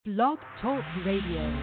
Blog Talk Radio.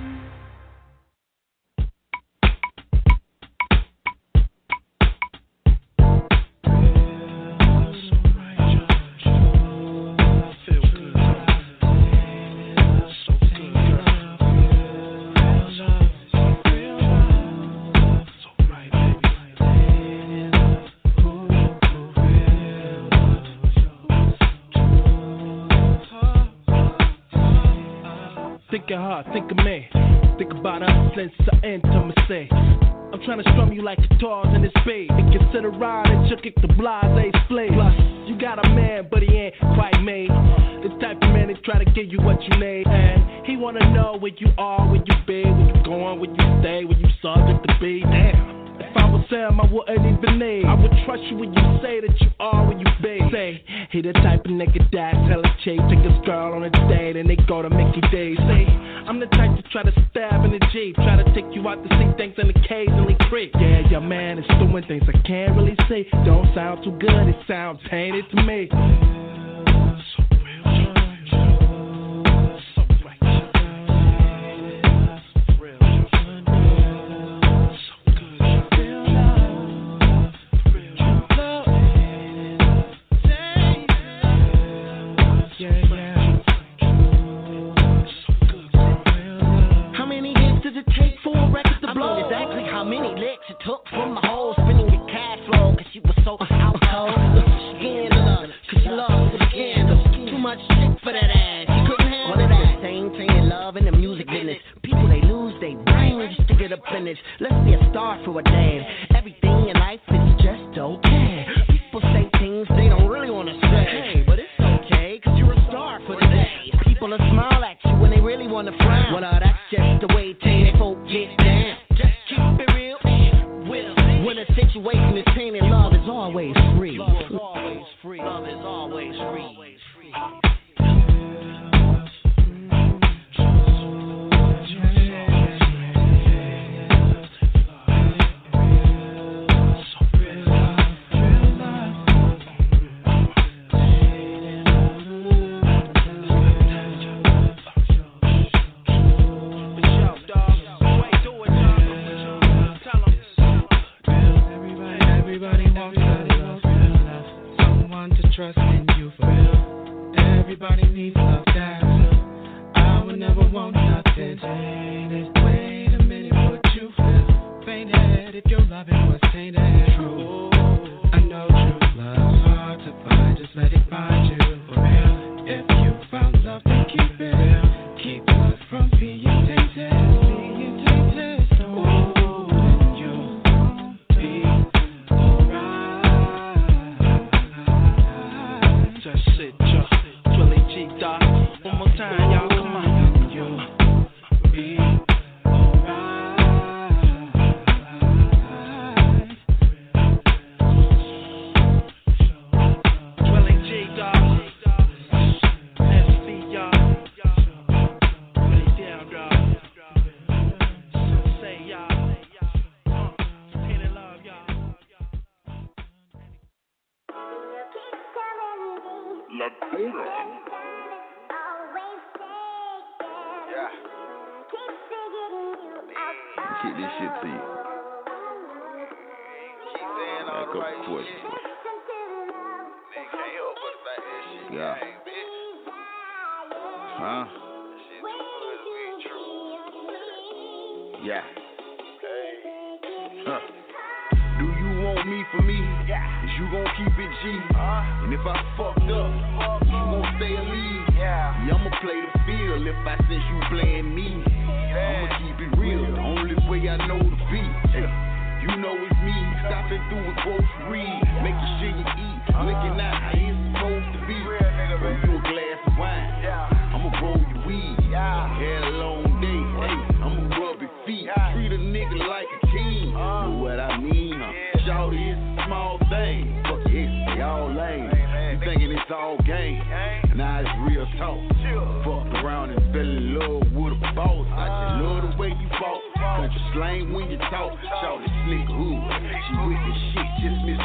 Think of her, think of me. Think about us since the intimacy. I'm trying to strum you like guitars in this beat. And consider riding, you kick the blase split. Plus, you got a man, but he ain't quite me. The type of man that try to give you what you need. And he wanna know where you are, where you be, where you going, where you stay, where you subject to be. Damn. If I was him, I wouldn't even need. I would trust you when you say that you are where you be. Say, he the type of nigga that tell a chick, take his girl on a date and they go to Mickey D's. Say, I'm the type to try to stab in the Jeep, try to take you out to see things and occasionally creep. Yeah, your man is doing things I can't really see. Don't sound too good, it sounds tainted to me.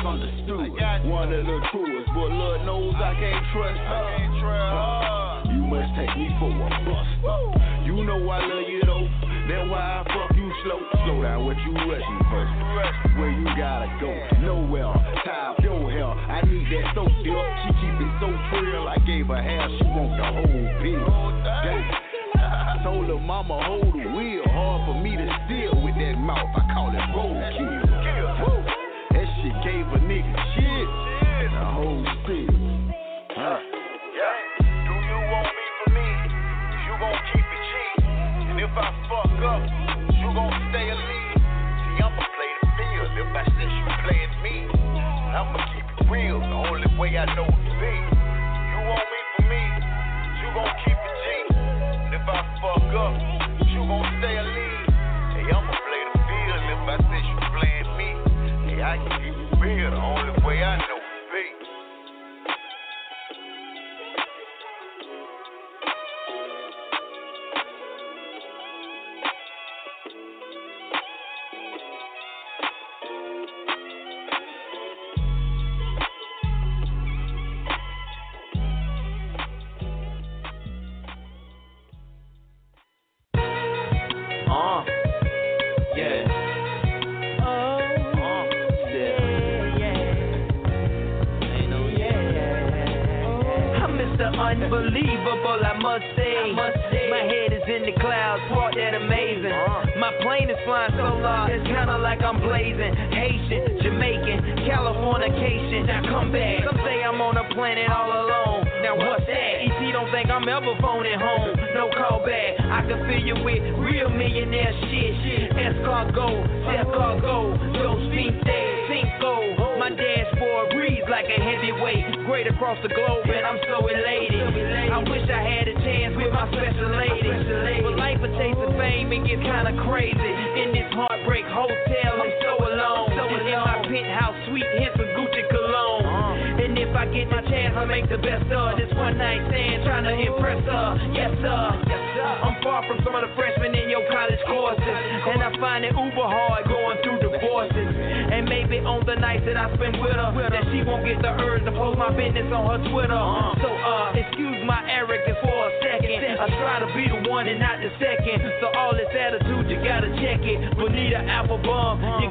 One of the truest, but Lord knows I can't trust her. You must take me for a buster. You know I love you though, that's why I fuck you slow. Slow down, what you rushing for? Where you gotta go? Nowhere, tie up your hair. I need that soap dip. She keep it so real. I gave her half, she want the whole bill. Damn. Told her mama hold the wheel. Hard for me to steal with that mouth. I call it roadkill. That shit gave a nigga shit. The whole stick. Do you want me for me? You gon' keep it cheap. And if I fuck up, you gon' stay a lead. See, I'ma play the field. If I say you playing me, I'ma keep it real. The only way I know it to be. You want me for me? You gon' keep it cheap. And if I fuck up, you gon' stay a lead. Hey, I'ma play the field. If I say you playing me, hey, I can keep it real. The only way I know it to be. Unbelievable, I must say. My head is in the clouds, part that amazing. My plane is flying so large, it's kinda like I'm blazing. Haitian, Jamaican, Californication. Now come back. Some say I'm on a planet all alone. Now what's that? ET don't think I'm ever phoning home. No call back. I can fill you with real millionaire shit. Escargot, Self-Cargo, Dos Vinte, Cinco. My dashboard breathes like a heavyweight. Great across the globe, and I'm so elated. I wish I had a chance with my special lady. But life a taste of fame, it gets kinda crazy. In this heartbreak hotel, I'm so alone. In my penthouse suite, hints of Gucci cologne. And if I get the chance, I make the best of this one night stand, trying to impress her. Yes, sir. I'm far from some of the freshmen in your college courses, and I find it uber hard going through divorces. And maybe on the nights that I spend with her, that she won't get the urge to post my business on her Twitter. So, excuse my arrogance for a second. I try to be the one and not the second. So all this attitude, you gotta check it. Bonita Applebum, you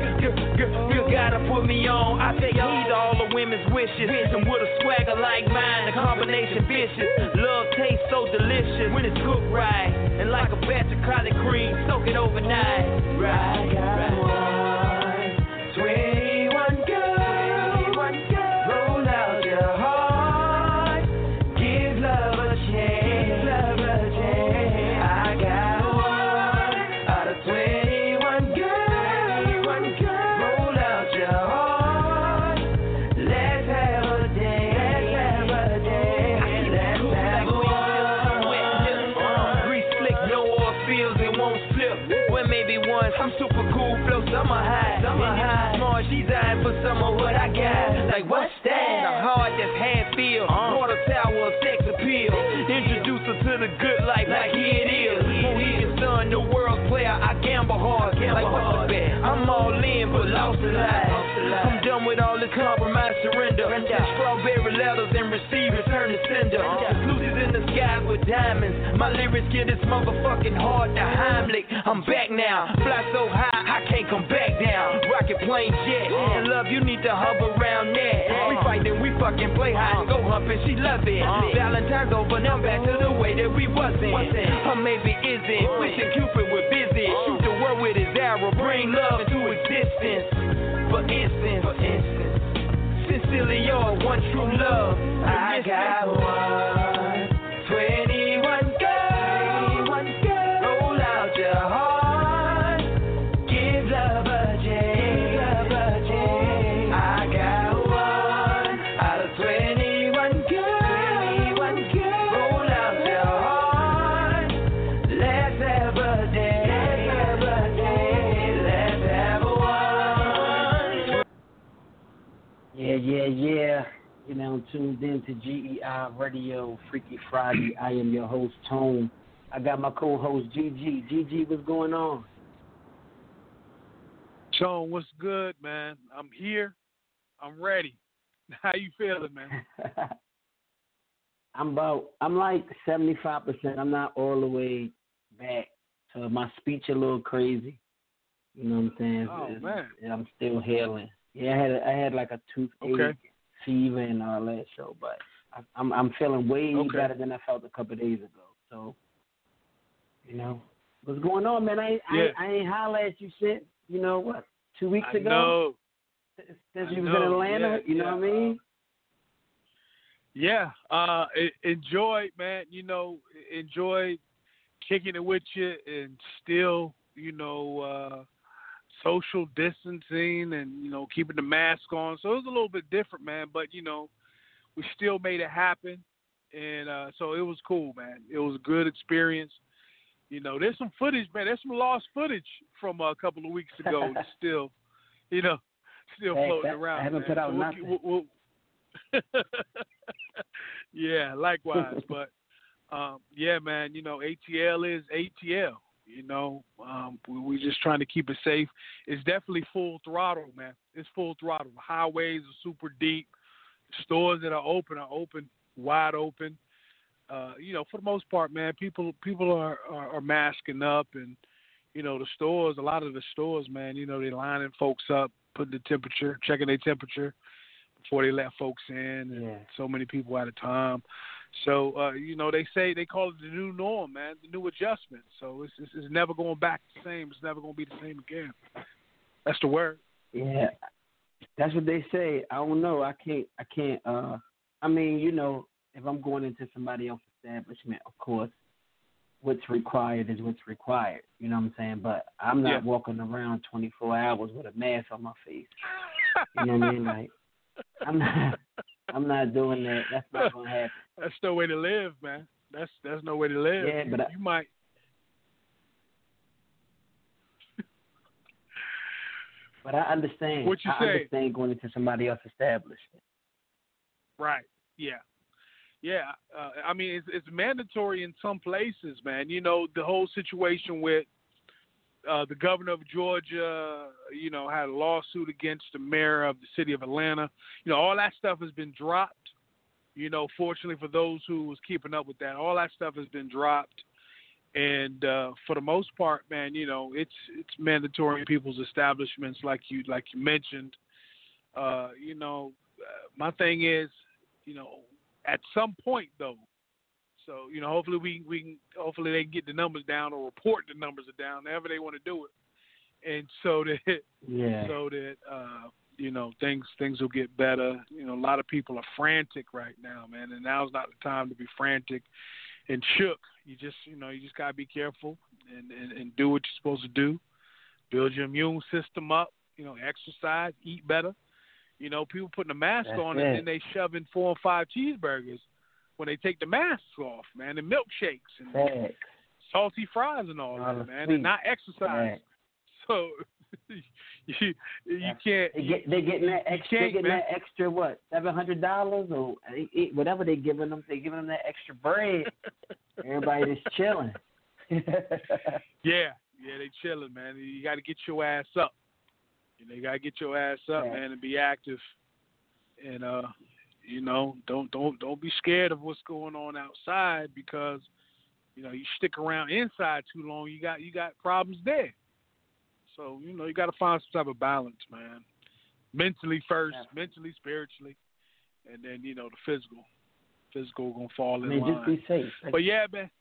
gotta put me on. I take heed to all the women's wishes, and with a swagger like mine, the combination vicious. Love tastes so delicious when it's cooked right, and like a batch of collard cream, soak it overnight. Right, right. 21 girls, roll out your heart, give love a chance, I got one out of 21 girls, roll out your heart, let's have a day, let's have one. Grease slick, no oil feels, it won't slip. Well, maybe once, I'm super cool, flow summer high. Smart, she's eyeing for some of what I got. Like, what's that? The heart that's half filled. Water tower, sex appeal. Introduce her to the good life, like here it is. Mohegan Sun, the world's player, I gamble hard. Like, what's the bet? I'm all in, but lost a lot. I'm done with all this compromise, surrender. Strawberry letters and receivers turn to sender. Lucy's in the skies with diamonds. My lyrics get this motherfucking hard to Heimlich. I'm back now. Fly so high, I can't come back down. Rocket plane jet. And love, you need to hover around that. We fight, then we fucking play hide and go humping. She love it. Valentine's over, now back to the way that we wasn't. Or maybe isn't. Wishing Cupid was busy. Shoot the world with his arrow. Bring love into existence. For instance, sincerely yours, one true love. I got one. 21 girls, roll out your heart, give love a chance. I got one out of 21 girls, roll out your heart, let's have a day, let's have one. Yeah. You're now tuned in to GEI Radio, Freaky Friday. I am your host, Tone. I got my co-host, GG. GG, what's going on? Tone, what's good, man? I'm here. I'm ready. How you feeling, man? I'm like 75%. I'm not all the way back. So my speech a little crazy. You know what I'm saying? Oh, man. I'm still healing. Yeah, I had like a toothache, fever, and all that. So, but I'm feeling way better than I felt a couple of days ago. So, you know, what's going on, man? I ain't holler at you since, you know what, 2 weeks ago? Know. Since you was in Atlanta, you know what I mean? Yeah. Enjoyed, man. You know, enjoyed kicking it with you and still, you know, social distancing and, you know, keeping the mask on. So it was a little bit different, man. But, you know, we still made it happen. And so it was cool, man. It was a good experience. You know, there's some footage, man. There's some lost footage from a couple of weeks ago that's still, you know, floating around. I haven't put out nothing. Yeah, likewise. But, yeah, man, you know, ATL is ATL. You know, we're just trying to keep it safe. It's definitely full throttle, man. It's full throttle. The highways are super deep. The stores that are open wide open. You know, for the most part, man, people are masking up, and you know, the stores. A lot of the stores, man, you know, they lining folks up, putting the temperature, checking their temperature before they let folks in, and so many people at a time. So, you know, they call it the new norm, man, the new adjustment. So it's never going back the same. It's never going to be the same again. That's the word. Yeah, that's what they say. I don't know. I can't. I mean, you know, if I'm going into somebody else's establishment, of course, what's required is what's required. You know what I'm saying? But I'm not walking around 24 hours with a mask on my face. You know what I mean? Like, I'm not doing that. That's not gonna happen. That's no way to live, man. That's no way to live. Yeah, but you might. But I understand. What you say? I understand going into somebody else's establishment. Right. Yeah. Yeah. I mean, it's mandatory in some places, man. You know, the whole situation with the governor of Georgia, you know, had a lawsuit against the mayor of the city of Atlanta. You know, all that stuff has been dropped. You know, fortunately for those who was keeping up with that, all that stuff has been dropped. And for the most part, man, you know, it's mandatory in people's establishments, like you mentioned. You know, my thing is, you know, at some point though. So, you know, hopefully hopefully they can get the numbers down or report the numbers are down, however they want to do it, and so that you know, things will get better. You know, a lot of people are frantic right now, man, and now's not the time to be frantic and shook. You just gotta be careful and do what you're supposed to do. Build your immune system up. You know, exercise, eat better. You know, people putting a mask on and then they shoving 4 or 5 cheeseburgers when they take the masks off, man, and milkshakes and salty fries and all that, man, and not exercise. So you can't. They're getting that extra. They're getting that extra what? $700 or whatever they're giving them. They're giving them that extra bread. Everybody just chilling. Yeah, they chilling, man. You got to get your ass up. You know, you got to get your ass up, man, and be active. And you know, don't be scared of what's going on outside, because you know, you stick around inside too long, you got problems there. So, you know, you got to find some type of balance, man. Mentally first, mentally, spiritually, and then, you know, the physical. Physical gonna fall in line. Just be safe. But yeah, man.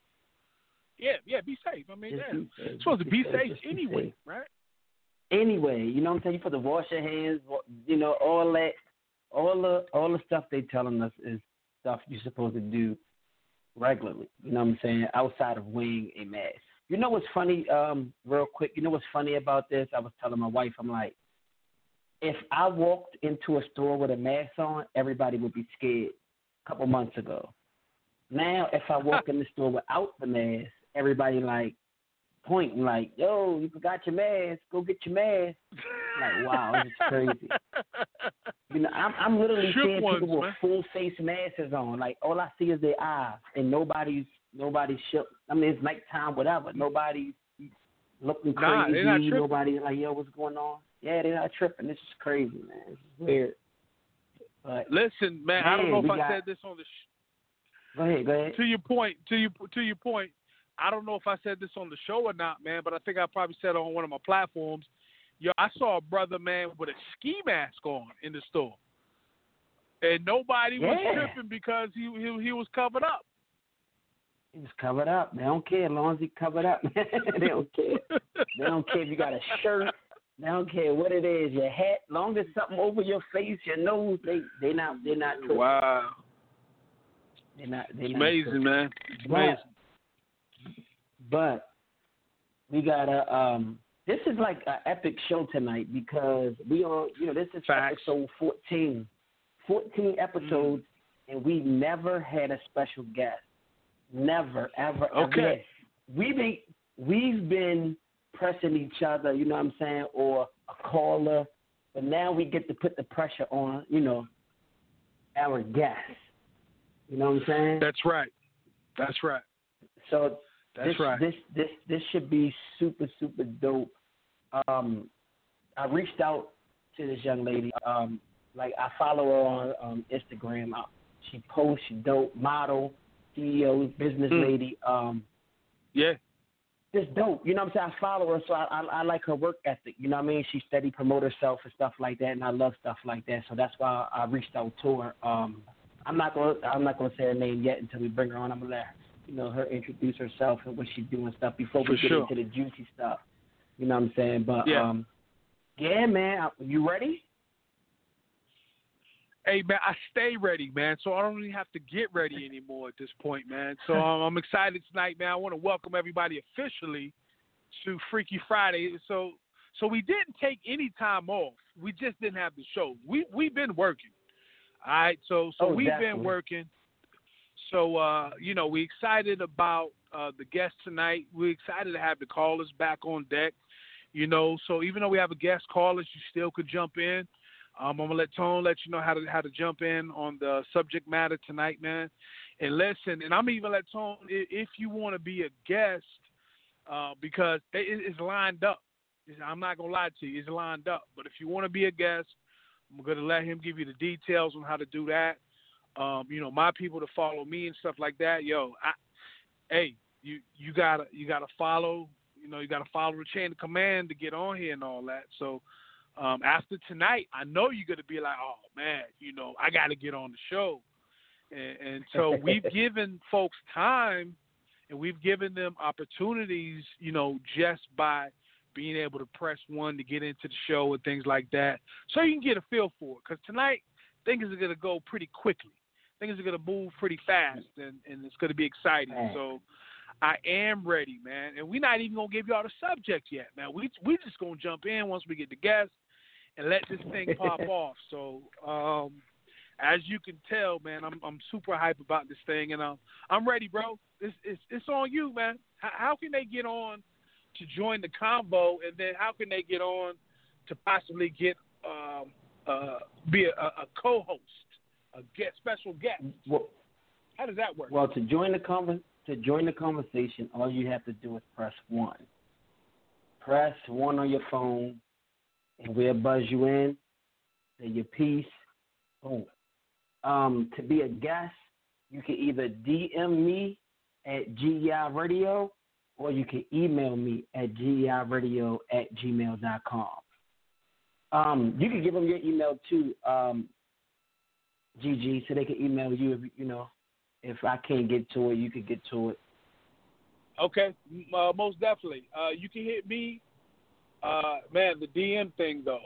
Yeah, be safe. I mean, you're supposed to be safe anyway, right? Anyway, you know what I'm saying? You supposed to wash your hands, you know, all that. All the stuff they telling us is stuff you're supposed to do regularly. You know what I'm saying? Outside of wearing a mask. You know what's funny? Real quick. You know what's funny about this? I was telling my wife, I'm like, if I walked into a store with a mask on, everybody would be scared. A couple months ago. Now, if I walk in the store without the mask, everybody like pointing like, "Yo, you forgot your mask. Go get your mask." Like, wow, it's crazy. You know, I'm literally seeing people with full face masks on. Like, all I see is their eyes, and nobody's shook. I mean, it's nighttime, whatever. Nobody's looking crazy. They're not tripping. Nobody's like, "Yo, what's going on?" Yeah, they're not tripping. This is crazy, man. This is weird. But listen, man, I don't know if I said this on the Go ahead. To your point. I don't know if I said this on the show or not, man, but I think I probably said it on one of my platforms. Yo, I saw a brother, man, with a ski mask on in the store, and nobody was tripping because he was covered up. He was covered up. They don't care as long as he covered up. They don't care. They don't care if you got a shirt. They don't care what it is, your hat. Long as something over your face, your nose, they not tripping. Wow. They're not amazing, tripping. Man. It's amazing. But we got this is like an epic show tonight because we on, this is episode 14. 14 episodes, and we never had a special guest. Never, ever, okay. Ever. We've been pressing each other, you know what I'm saying, or a caller, but now we get to put the pressure on, our guests. You know what I'm saying? That's right. So this should be super, super dope. I reached out to this young lady. Like I follow her on Instagram. She posts, she dope, model, CEO, business lady. Yeah. It's dope. You know what I'm saying? I follow her, so I like her work ethic. You know what I mean? She steady promote herself and stuff like that, and I love stuff like that. So that's why I reached out to her. I'm not gonna say her name yet until we bring her on. I'm gonna let her introduce herself and what she's doing stuff before we get into the juicy stuff. You know what I'm saying? But yeah, man, you ready? Hey, man, I stay ready, man, so I don't even have to get ready anymore at this point, man. So I'm excited tonight, man. I want to welcome everybody officially to Freaky Friday. So we didn't take any time off. We just didn't have the show. We've been working, all right? So we've been working. So, we're excited about the guest tonight. We're excited to have the callers back on deck, So even though we have a guest callers, you still could jump in. I'm going to let Tone let you know how to jump in on the subject matter tonight, man. And listen, and I'm even let Tone, if you want to be a guest, because it's lined up. I'm not going to lie to you. It's lined up. But if you want to be a guest, I'm going to let him give you the details on how to do that. My people to follow me and stuff like that. Yo, you gotta follow. You gotta follow the chain of command to get on here and all that. So after tonight, I know you're gonna be like, oh man, I gotta get on the show. And so we've given folks time, and we've given them opportunities. Just by being able to press 1 to get into the show and things like that, so you can get a feel for it. Because tonight things are gonna go pretty quickly. Things are going to move pretty fast, and it's going to be exciting. So I am ready, man. And we're not even going to give y'all the subject yet, man. We just going to jump in once we get the guests and let this thing pop off. So as you can tell, man, I'm super hype about this thing, and I'm ready, bro. It's on you, man. How can they get on to join the combo, and then how can they get on to possibly get be a co-host? Special guest. Well, how does that work? Well, to join the conversation, all you have to do is press 1. Press 1 on your phone, and we'll buzz you in. Say your piece. Boom. To be a guest, you can either DM me at GEI Radio, or you can email me at geiradio@gmail.com. You can give them your email too. GG, so they can email you if I can't get to it, you can get to it. Okay, most definitely. You can hit me, man. The DM thing though.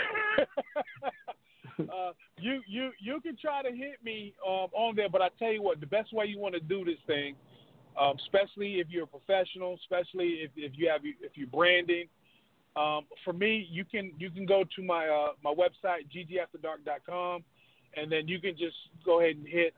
You can try to hit me on there, but I tell you what, the best way you want to do this thing, especially if you're a professional, especially if you're branding. For me, you can go to my website ggafterdark.com. And then you can just go ahead and hit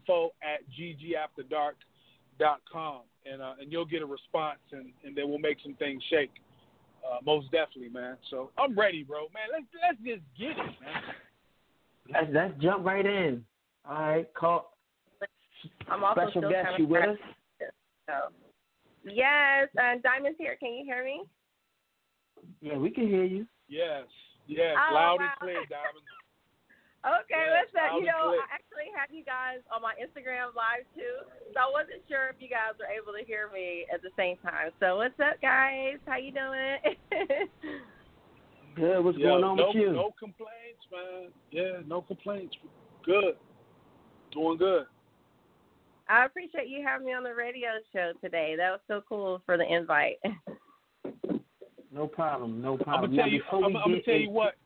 info@ggafterdark.com, and you'll get a response, and then we'll make some things shake. Most definitely, man. So I'm ready, bro, man. Let's just get it, man. Let's jump right in. All right, call. I'm also special still guest. kind You of with us? So. Yes, Diamond's here. Can you hear me? Yeah, we can hear you. Yes, loud and clear, Diamond. Okay, Yeah, listen, I'll you know, click. I actually have you guys on my Instagram live too, so I wasn't sure if you guys were able to hear me at the same time. So what's up, guys? How you doing? Good. What's going on with you? No complaints, man. Yeah, no complaints. Good. Doing good. I appreciate you having me on the radio show today. That was so cool for the invite. No problem. I'm gonna tell you what.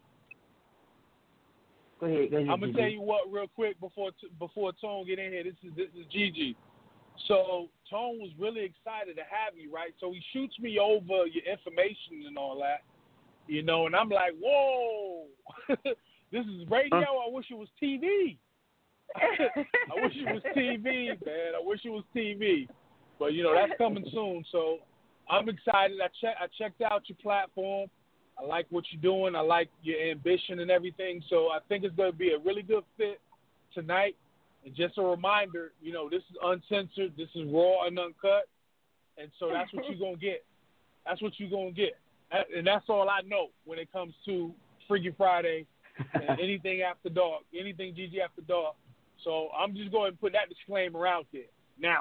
Go ahead. I'm gonna tell you what real quick before Tone get in here. This is Gigi. So Tone was really excited to have you, right? So he shoots me over your information and all that, you know, and I'm like, whoa, this is radio. I wish it was TV. I wish it was TV, man. I wish it was TV. But you know that's coming soon. So I'm excited. I checked out your platform. I like what you're doing. I like your ambition and everything. So I think it's going to be a really good fit tonight. And just a reminder, you know, this is uncensored. This is raw and uncut. And so that's what you're going to get. That's what you're going to get. And that's all I know when it comes to Freaky Friday and anything after dark, anything Gigi after dark. So I'm just going to put that disclaimer out there now.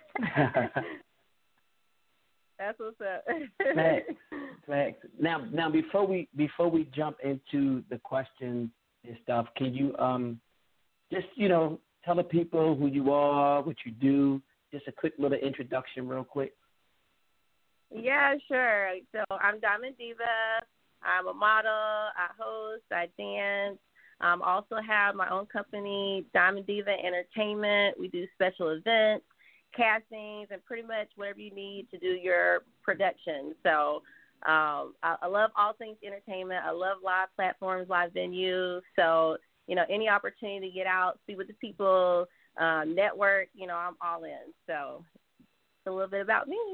That's what's up. Facts. Now before we jump into the questions and stuff, can you just tell the people who you are, what you do, just a quick little introduction, real quick. Yeah, sure. So I'm Diamond Diva. I'm a model. I host. I dance. Also have my own company, Diamond Diva Entertainment. We do special events, castings, and pretty much whatever you need to do your production. So I love all things entertainment. I love live platforms, live venues. So, you know, any opportunity to get out, see with the people, network, you know, I'm all in. So it's a little bit about me.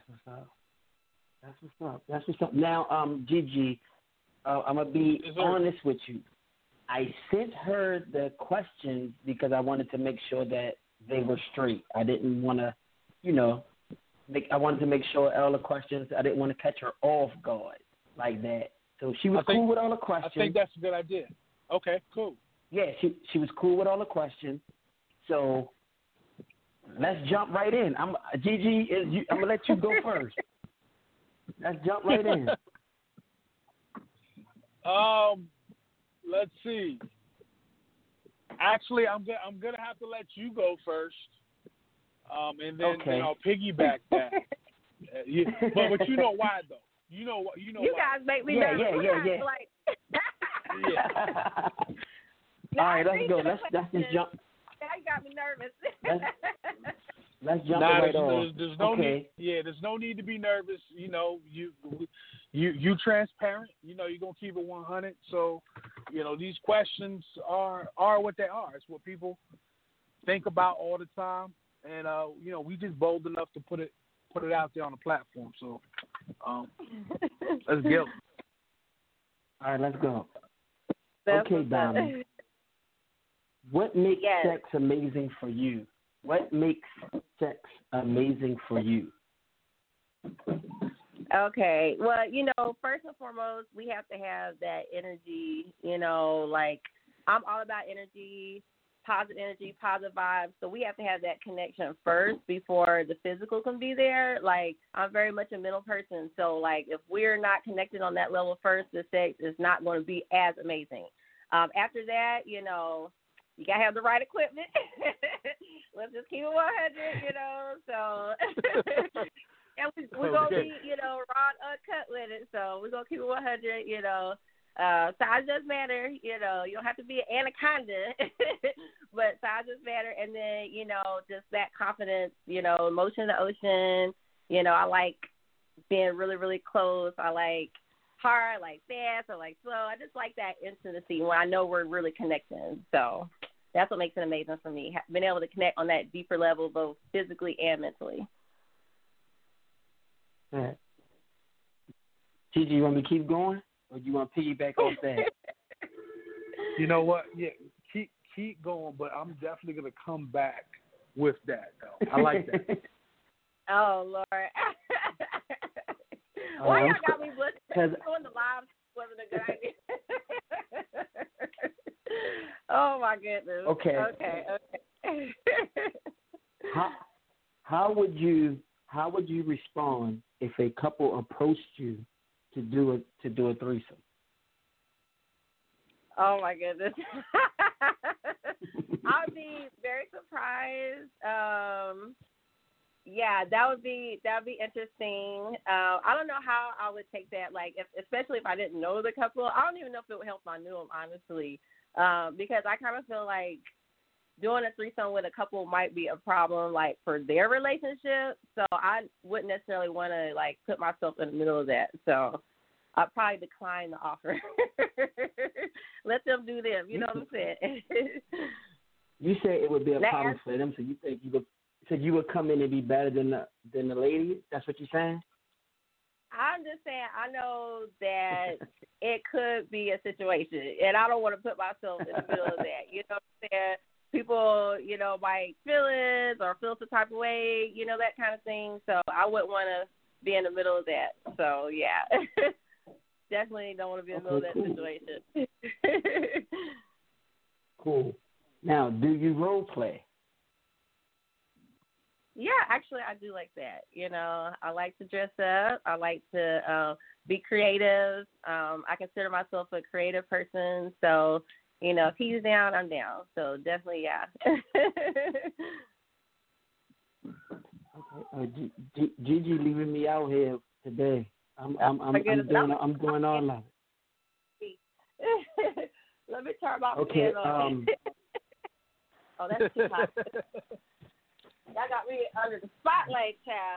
That's what's up. Now, Gigi, I'm going to be honest with you. I sent her the questions because I wanted to make sure that they were straight. I didn't want to, I wanted to make sure all the questions, I didn't want to catch her off guard like that. So she was cool with all the questions. I think that's a good idea. Okay, cool. Yeah, she was cool with all the questions. So let's jump right in. Gigi, I'm going to let you go first. Let's jump right in. Let's see. Actually, I'm gonna have to let you go first, and then I'll piggyback that. But you know why though? You know why? You guys make me nervous. Yeah. Like... yeah. All right, let's go. Let's just jump. Now you got me nervous. Let's jump right on. There's no need. Yeah, there's no need to be nervous. You know, you transparent. You know, you're gonna keep it 100. So, you know, these questions are what they are. It's what people think about all the time, and you know, we just bold enough to put it out there on the platform. So, let's go. All right, let's go. Okay, Diamond. What makes sex amazing for you? What makes sex amazing for you? Okay. Well, you know, first and foremost, we have to have that energy, you know, like I'm all about energy, positive vibes. So we have to have that connection first before the physical can be there. Like I'm very much a mental person. So like if we're not connected on that level first, the sex is not going to be as amazing. After that, you know, you got to have the right equipment. Let's just keep it 100, you know. So, and we're going to be, you know, raw and uncut with it. So we're going to keep it 100, you know. Size does matter, you know. You don't have to be an anaconda, but size does matter. And then, you know, just that confidence, you know, emotion in the ocean. You know, I like being really, really close. I like hard, like fast, or like slow. I just like that intimacy when I know we're really connecting. So that's what makes it amazing for me, being able to connect on that deeper level, both physically and mentally. All right. Gigi, you want me to keep going, or do you want to piggyback off that? You know what? Yeah, keep going, but I'm definitely going to come back with that, though. I like that. Oh, Lord. Why y'all got me blushing? Doing the live wasn't a good idea. Oh my goodness. Okay. How would you respond if a couple approached you to do a threesome? Oh my goodness. I'd be very surprised. Yeah, that would be interesting. I don't know how I would take that. Like, especially if I didn't know the couple. I don't even know if it would help if I knew them, honestly, because I kind of feel like doing a threesome with a couple might be a problem, like, for their relationship. So I wouldn't necessarily want to, like, put myself in the middle of that. So I'd probably decline the offer. Let them do them. You know what I'm saying? You say it would be a problem for them, so you think you would come in and be better than the lady? That's what you're saying? I'm just saying I know that it could be a situation, and I don't want to put myself in the middle of that. You know what I'm saying? People, you know, might feel it or feel some type of way, you know, that kind of thing. So I wouldn't want to be in the middle of that. So, yeah. Definitely don't want to be in the middle of that situation. Cool. Now, do you role play? Yeah, actually, I do like that. You know, I like to dress up. I like to be creative. I consider myself a creative person. So, you know, if he's down, I'm down. So definitely, yeah. Okay. Gigi leaving me out here today. I'm doing all of it. Let me turn my okay. fan on. Oh, that's too hot. Y'all got me under the spotlight, child.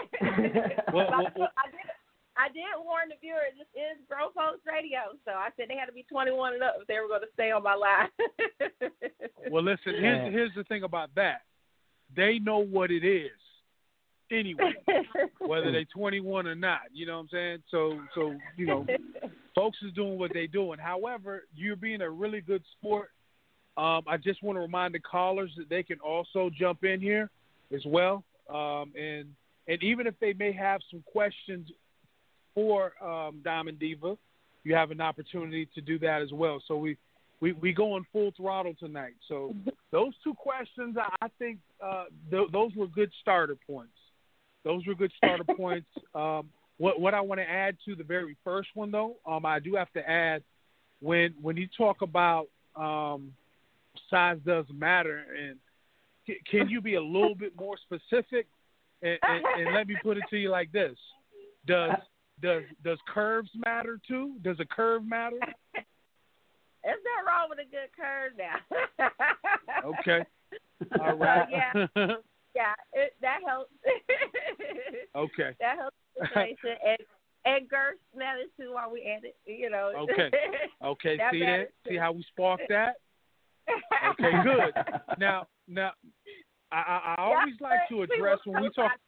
I did warn the viewers, this is Grown Folks Radio, so I said they had to be 21 and up if they were going to stay on my line. Well, listen, here's the thing about that. They know what it is anyway, whether they're 21 or not. You know what I'm saying? So you know, folks is doing what they're doing. However, you're being a really good sport. I just want to remind the callers that they can also jump in here as well. And even if they may have some questions for Diamond Diva, you have an opportunity to do that as well. So we go on full throttle tonight. So those two questions, I think those were good starter points. Those were good starter points. What I want to add to the very first one, though, I do have to add when you talk about size does matter, and can you be a little bit more specific? And let me put it to you like this: Does curves matter too? Does a curve matter? There's nothing wrong with a good curve now. Okay. All right. Yeah, that helps. Okay. That helps the situation. And girth matters too while we at it, you know. Okay. Okay. See that? See how we sparked that? Okay, good. Now, I always like to address when we talk.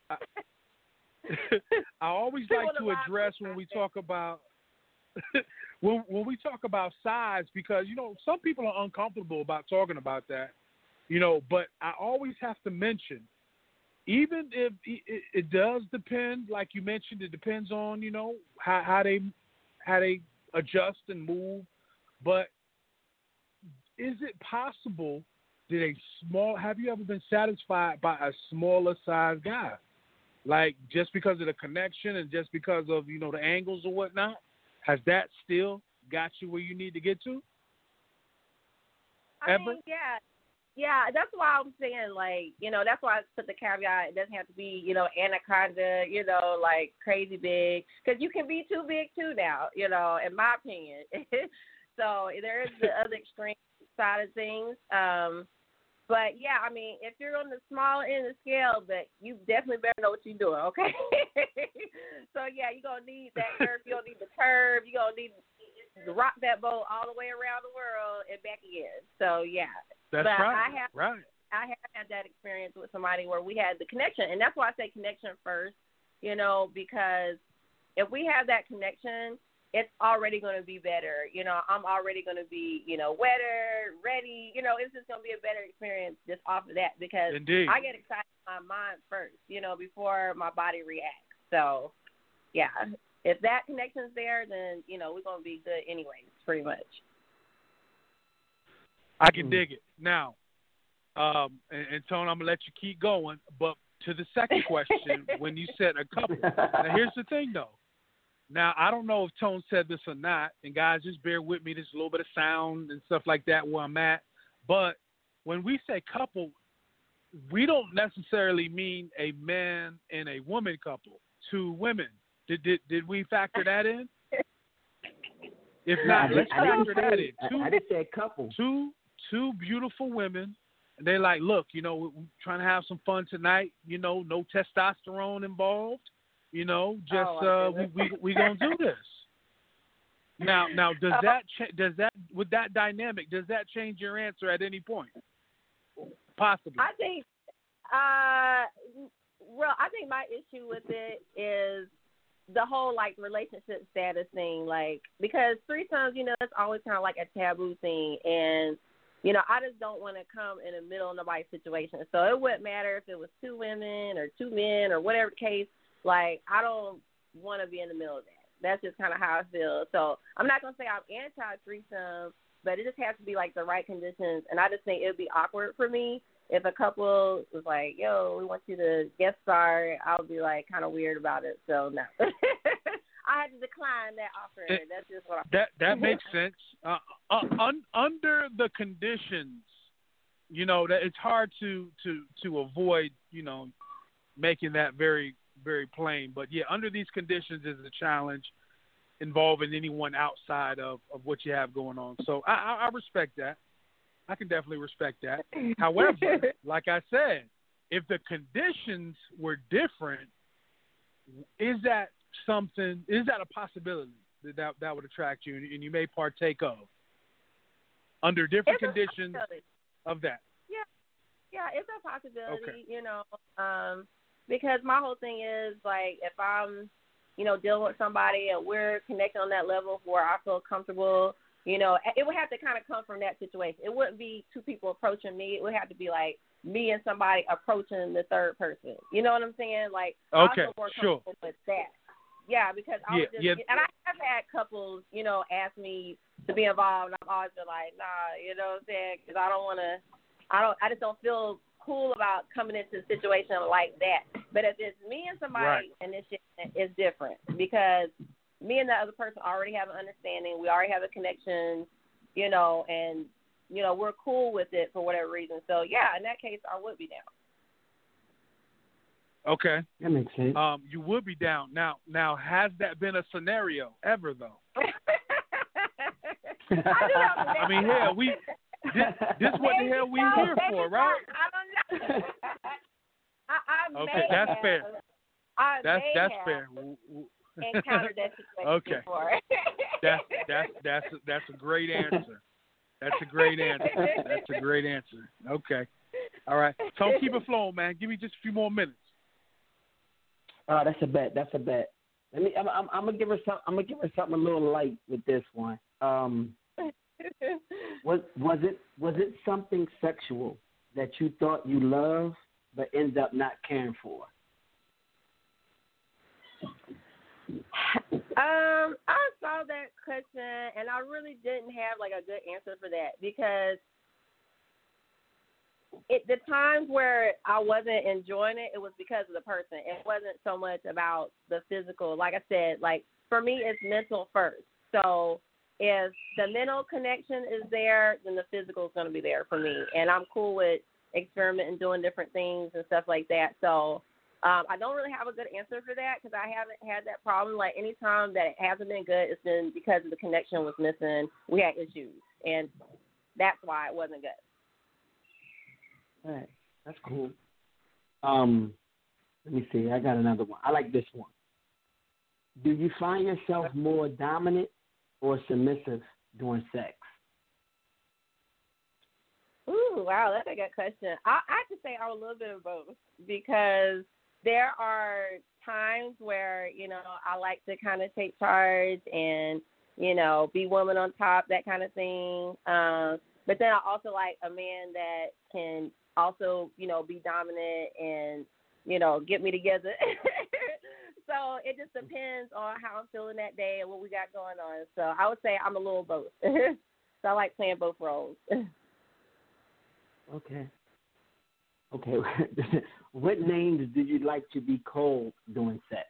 I always like to address when we talk about when we talk about size, because you know some people are uncomfortable about talking about that, you know. But I always have to mention, even if it does depend, like you mentioned, it depends on, you know, how they adjust and move. But is it possible that have you ever been satisfied by a smaller size guy? Like, just because of the connection and just because of, you know, the angles or whatnot, has that still got you where you need to get to? I mean, yeah, that's why I'm saying, like, you know, that's why I put the caveat. It doesn't have to be, you know, anaconda, you know, like crazy big, because you can be too big too now, you know, in my opinion. So there is the other extreme side of things. But yeah, I mean, if you're on the small end of the scale, but you definitely better know what you're doing, okay? So yeah, you're gonna need that curve, you're gonna need the curve, you're gonna need to rock that boat all the way around the world and back again. So yeah. That's but right. I have had that experience with somebody where we had the connection, and that's why I say connection first, you know, because if we have that connection, it's already going to be better. You know, I'm already going to be, you know, wetter, ready. You know, it's just going to be a better experience just off of that, because Indeed. I get excited in my mind first, you know, before my body reacts. So, yeah, if that connection's there, then, you know, we're going to be good anyways, pretty much. I can dig it. Now, and Tone, I'm going to let you keep going. But to the second question, when you said a couple, now here's the thing, though. Now, I don't know if Tone said this or not, and guys, just bear with me. There's a little bit of sound and stuff like that where I'm at. But when we say couple, we don't necessarily mean a man and a woman couple, two women. Did we factor that in? If not, let's factor that in. I just said couple. Two beautiful women. And they're like, look, we're trying to have some fun tonight. No testosterone involved. Just we gonna do this. Now, does that with that dynamic, does that change your answer at any point? Possibly. I think, I think my issue with it is the whole relationship status thing, because threesomes, that's always kind of like a taboo thing, and I just don't want to come in the middle of nobody's situation. So it wouldn't matter if it was two women or two men or whatever the case. I don't want to be in the middle of that. That's just kind of how I feel. So I'm not going to say I'm anti-threesome, but it just has to be, the right conditions. And I just think it would be awkward for me if a couple was like, yo, we want you to guest star. I would be, kind of weird about it. So, no. I had to decline that offer. That's just what that makes sense. Under the conditions, that it's hard to avoid, making that very, very plain. But yeah, under these conditions is a challenge involving anyone outside of what you have going on. So I respect that. I can definitely respect that. However, like I said, if the conditions were different, is that a possibility that would attract you and you may partake of under different conditions of that? Yeah, it's a possibility, okay. Because my whole thing is, if I'm, dealing with somebody and we're connecting on that level where I feel comfortable, it would have to kind of come from that situation. It wouldn't be two people approaching me. It would have to be me and somebody approaching the third person. You know what I'm saying? Okay, I also more sure. comfortable with that. Yeah, because I was just, and I have had couples, ask me to be involved, and I've always been like, nah, you know what I'm saying? Because I just don't feel cool about coming into a situation like that. But if it's me and somebody, right, and this shit is different, because me and the other person already have an understanding, we already have a connection, and we're cool with it for whatever reason. So yeah, in that case, I would be down. Okay. That makes sense. You would be down. Now, has that been a scenario ever, though? I mean, hell, this what the hell we here for, right? I don't know. I okay, that's fair. That's fair. Encountered that situation okay. before. That's a great answer. That's a great answer. Okay. All right. So keep it flowing, man. Give me just a few more minutes. That's a bet. I'm gonna give her something a little light with this one. Was it something sexual that you thought you loved but ended up not caring for? I saw that question and I really didn't have a good answer for that, because the times where I wasn't enjoying it, it was because of the person. It wasn't so much about the physical. Like I said, for me, it's mental first. So if the mental connection is there, then the physical is going to be there for me. And I'm cool with experimenting, doing different things and stuff like that. So I don't really have a good answer for that, because I haven't had that problem. Any time that it hasn't been good, it's been because the connection was missing. We had issues, and that's why it wasn't good. All right, that's cool. Let me see. I got another one. I like this one. Do you find yourself more dominant or submissive during sex? Ooh, wow, that's a good question. I could say I'm a little bit of both, because there are times where, I like to kind of take charge and, be woman on top, that kind of thing. But then I also like a man that can also, be dominant and, get me together. So it just depends on how I'm feeling that day and what we got going on. So I would say I'm a little both. So I like playing both roles. Okay. Okay. What names did you like to be called during sex?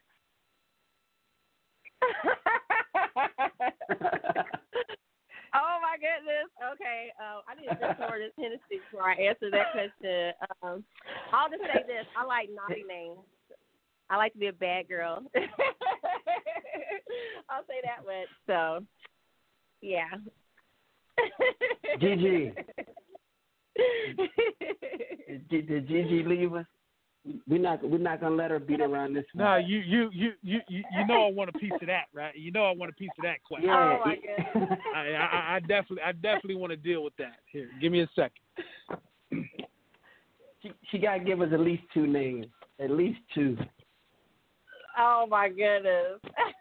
Oh my goodness. Okay. I need to drink more of this Hennessy before I answer that question. I'll just say this: I like naughty names. I like to be a bad girl. I'll say that much. So, yeah. Gigi. Did Gigi leave us? We're not gonna let her beat around this one. No, you know I want a piece of that, right? You know I want a piece of that question. Yeah. Oh my goodness. I definitely want to deal with that. Here, give me a second. She gotta give us at least 2 names. At least 2. Oh my goodness.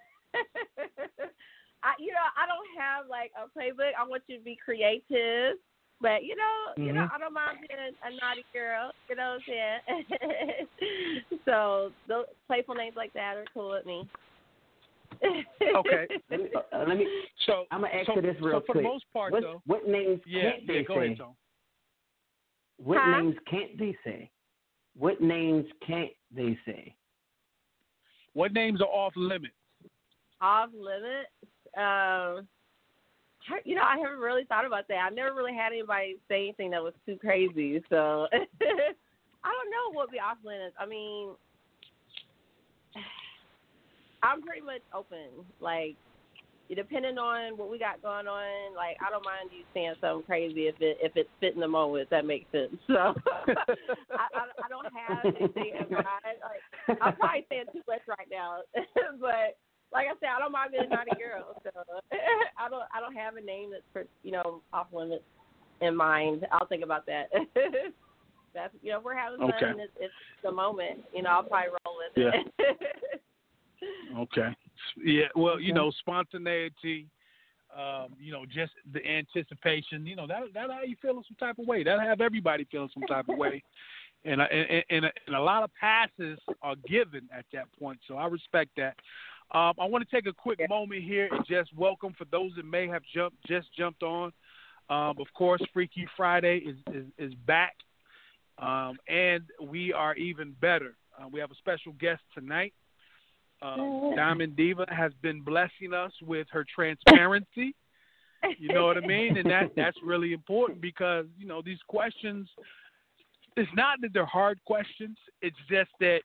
I don't have like a playbook. I want you to be creative. But you know, I don't mind being a naughty girl. You know what I'm saying? So those playful names like that are cool with me. Okay. Let me. So I'm gonna answer this real quick. So for quick. the most part, though, what names can't they go say? ahead, Tom. What names can't they say? What names can't they say? What names are off limits? Off limits? I haven't really thought about that. I never really had anybody say anything that was too crazy. So I don't know what would be off limits. I mean, I'm pretty much open. Like, depending on what we got going on, like, I don't mind you saying something crazy if it's fitting the moment, if that makes sense. So I don't have anything in mind. Like, I'm probably saying too much right now, but like I said, I don't mind being a naughty girl. So I don't have a name that's off limits in mind. I'll think about that. That's we're having fun and it's the moment. I'll probably roll with it. Okay. Yeah. Well, spontaneity. Just the anticipation. That'll have you feeling some type of way. That'll have everybody feeling some type of way. And a lot of passes are given at that point. So I respect that. I want to take a quick moment here and just welcome for those that may have just jumped on. Of course, Freaky Friday is back, and we are even better. We have a special guest tonight. Diamond Diva has been blessing us with her transparency. You know what I mean? And that's really important because, these questions, it's not that they're hard questions. It's just that,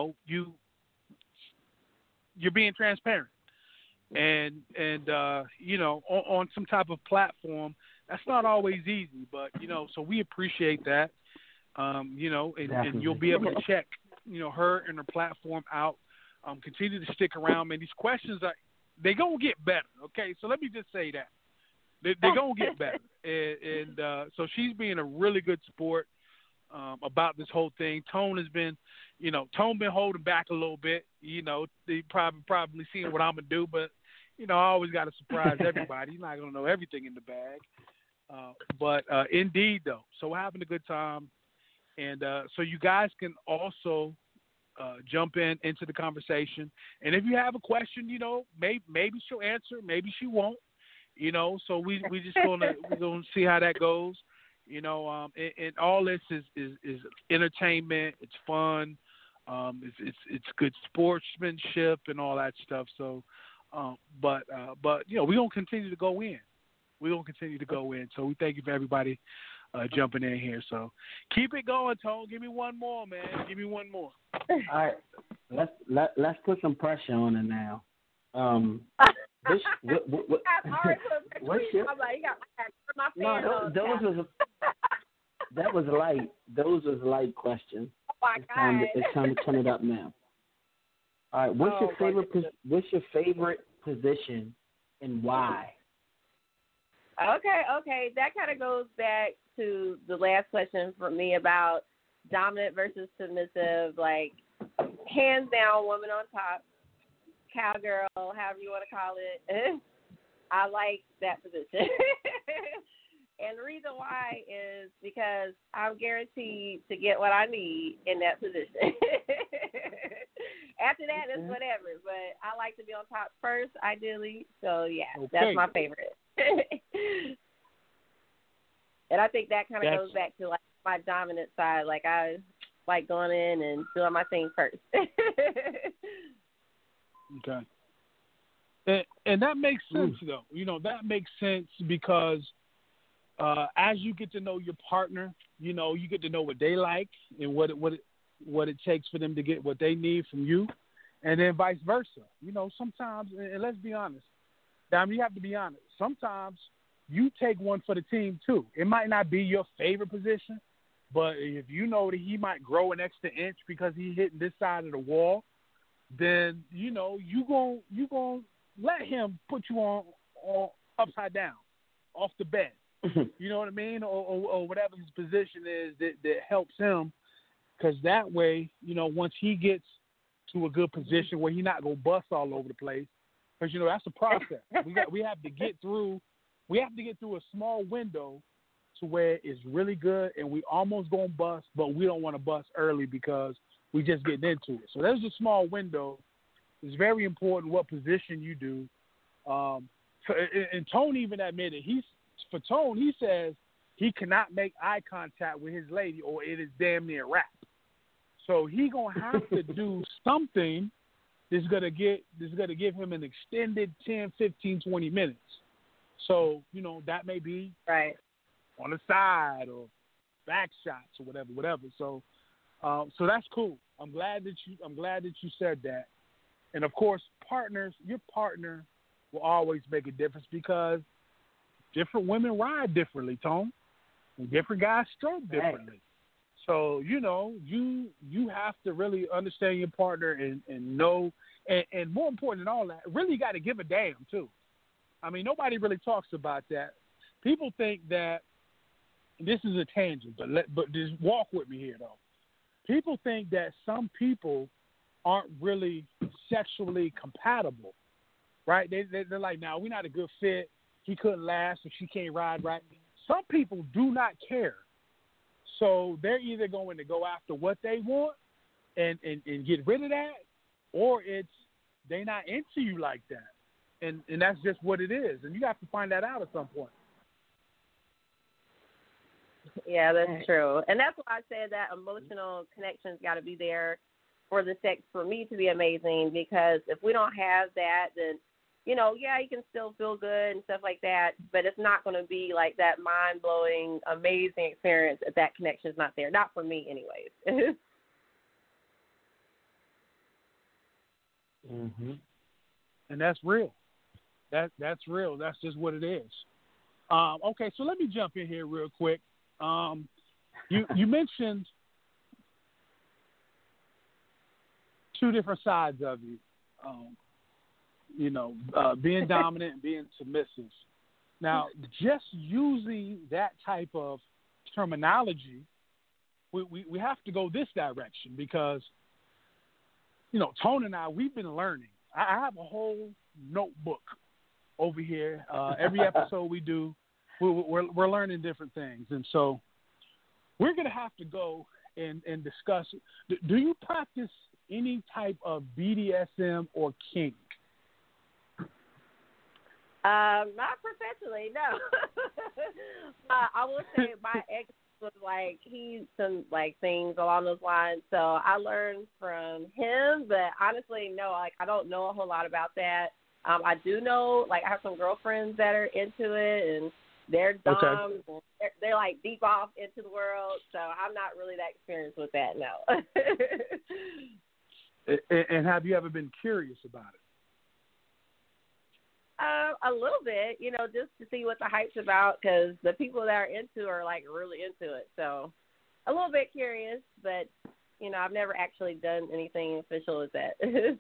you're being transparent. And on some type of platform, that's not always easy. But, so we appreciate that, and you'll be able to check, her and her platform out. Continue to stick around, man. These questions they gonna get better. Okay, so let me just say that they're gonna get better, and so she's being a really good sport about this whole thing. Tone has been, been holding back a little bit. They probably seeing what I'm gonna do, but I always got to surprise everybody. You're not gonna know everything in the bag, but indeed though. So we're having a good time, and so you guys can also. Jump into the conversation, and if you have a question, maybe she'll answer, maybe she won't, So we just we're gonna see how that goes, and all this is entertainment. It's fun, it's good sportsmanship and all that stuff. So, but we're gonna continue to go in. So we thank you for everybody jumping in here. So keep it going, Tone. Give me one more, man. Give me one more. All right, let's put some pressure on it now. Those was light. Those was light questions. Oh my God! It's time to turn it up now. All right, what's your favorite position and why? Okay, that kind of goes back to the last question for me about dominant versus submissive, like hands down, woman on top, cowgirl, however you want to call it. I like that position. And the reason why is because I'm guaranteed to get what I need in that position. After that, it's whatever. But I like to be on top first, ideally. So, yeah, That's my favorite. And I think that kind of goes back to, like, my dominant side. Like I like going in and doing my thing first. Okay. And that makes sense, though. You know, that makes sense because as you get to know your partner, you know, you get to know what they like and what it takes for them to get what they need from you, and then vice versa. You know, sometimes, and let's be honest, I mean, you have to be honest. Sometimes you take one for the team, too. It might not be your favorite position, but if you know that he might grow an extra inch because he's hitting this side of the wall, then, you know, you gon' let him put you on upside down, off the bed. You know what I mean? Or whatever his position is that helps him, because that way, you know, once he gets to a good position where he's not going to bust all over the place, because, you know, that's a process. We have to get through a small window to where it's really good and we almost going to bust, but we don't want to bust early because we just getting into it. So there's a small window. It's very important what position you do. And Tone even admitted, for Tone, he says he cannot make eye contact with his lady or it is damn near wrap. So he going to have to do something that's going to give him an extended 10, 15, 20 minutes. So, you know, that may be right on the side or back shots or whatever. So that's cool. I'm glad that you said that. And of course, your partner will always make a difference because different women ride differently, Tone, and different guys stroke differently. Right. So, you know, you have to really understand your partner and know, and more important than all that, really got to give a damn too. I mean, nobody really talks about that. People think that this is a tangent, but just walk with me here though. People think that some people aren't really sexually compatible, right? They're like, "Nah, we're not a good fit. He couldn't last if she can't ride right." Some people do not care. So they're either going to go after what they want and get rid of that, or it's they not into you like that. And that's just what it is. And you have to find that out at some point. Yeah, that's true. And that's why I said that emotional connection's got to be there for the sex for me to be amazing, because if we don't have that, then, you know, yeah, you can still feel good and stuff like that, but it's not going to be like that mind-blowing, amazing experience if that connection's not there. Not for me anyways. Mm-hmm. And that's real. That's real. That's just what it is. Okay, so let me jump in here real quick. You mentioned two different sides of you. You know, being dominant and being submissive. Now, just using that type of terminology, we have to go this direction because, you know, Tone and I, we've been learning. I have a whole notebook over here. Every episode we do, we're learning different things. And so we're going to have to go and discuss. Do you practice any type of BDSM or kink? Not professionally, no. I will say my ex was like, some like things along those lines. So I learned from him, but honestly, no, like I don't know a whole lot about that. I do know, like I have some girlfriends that are into it, and they're dumb. Okay. They're like deep off into the world. So I'm not really that experienced with that, no. And have you ever been curious about it? A little bit, you know, just to see what the hype's about, because the people that are into are like really into it. So a little bit curious, but you know, I've never actually done anything official with that.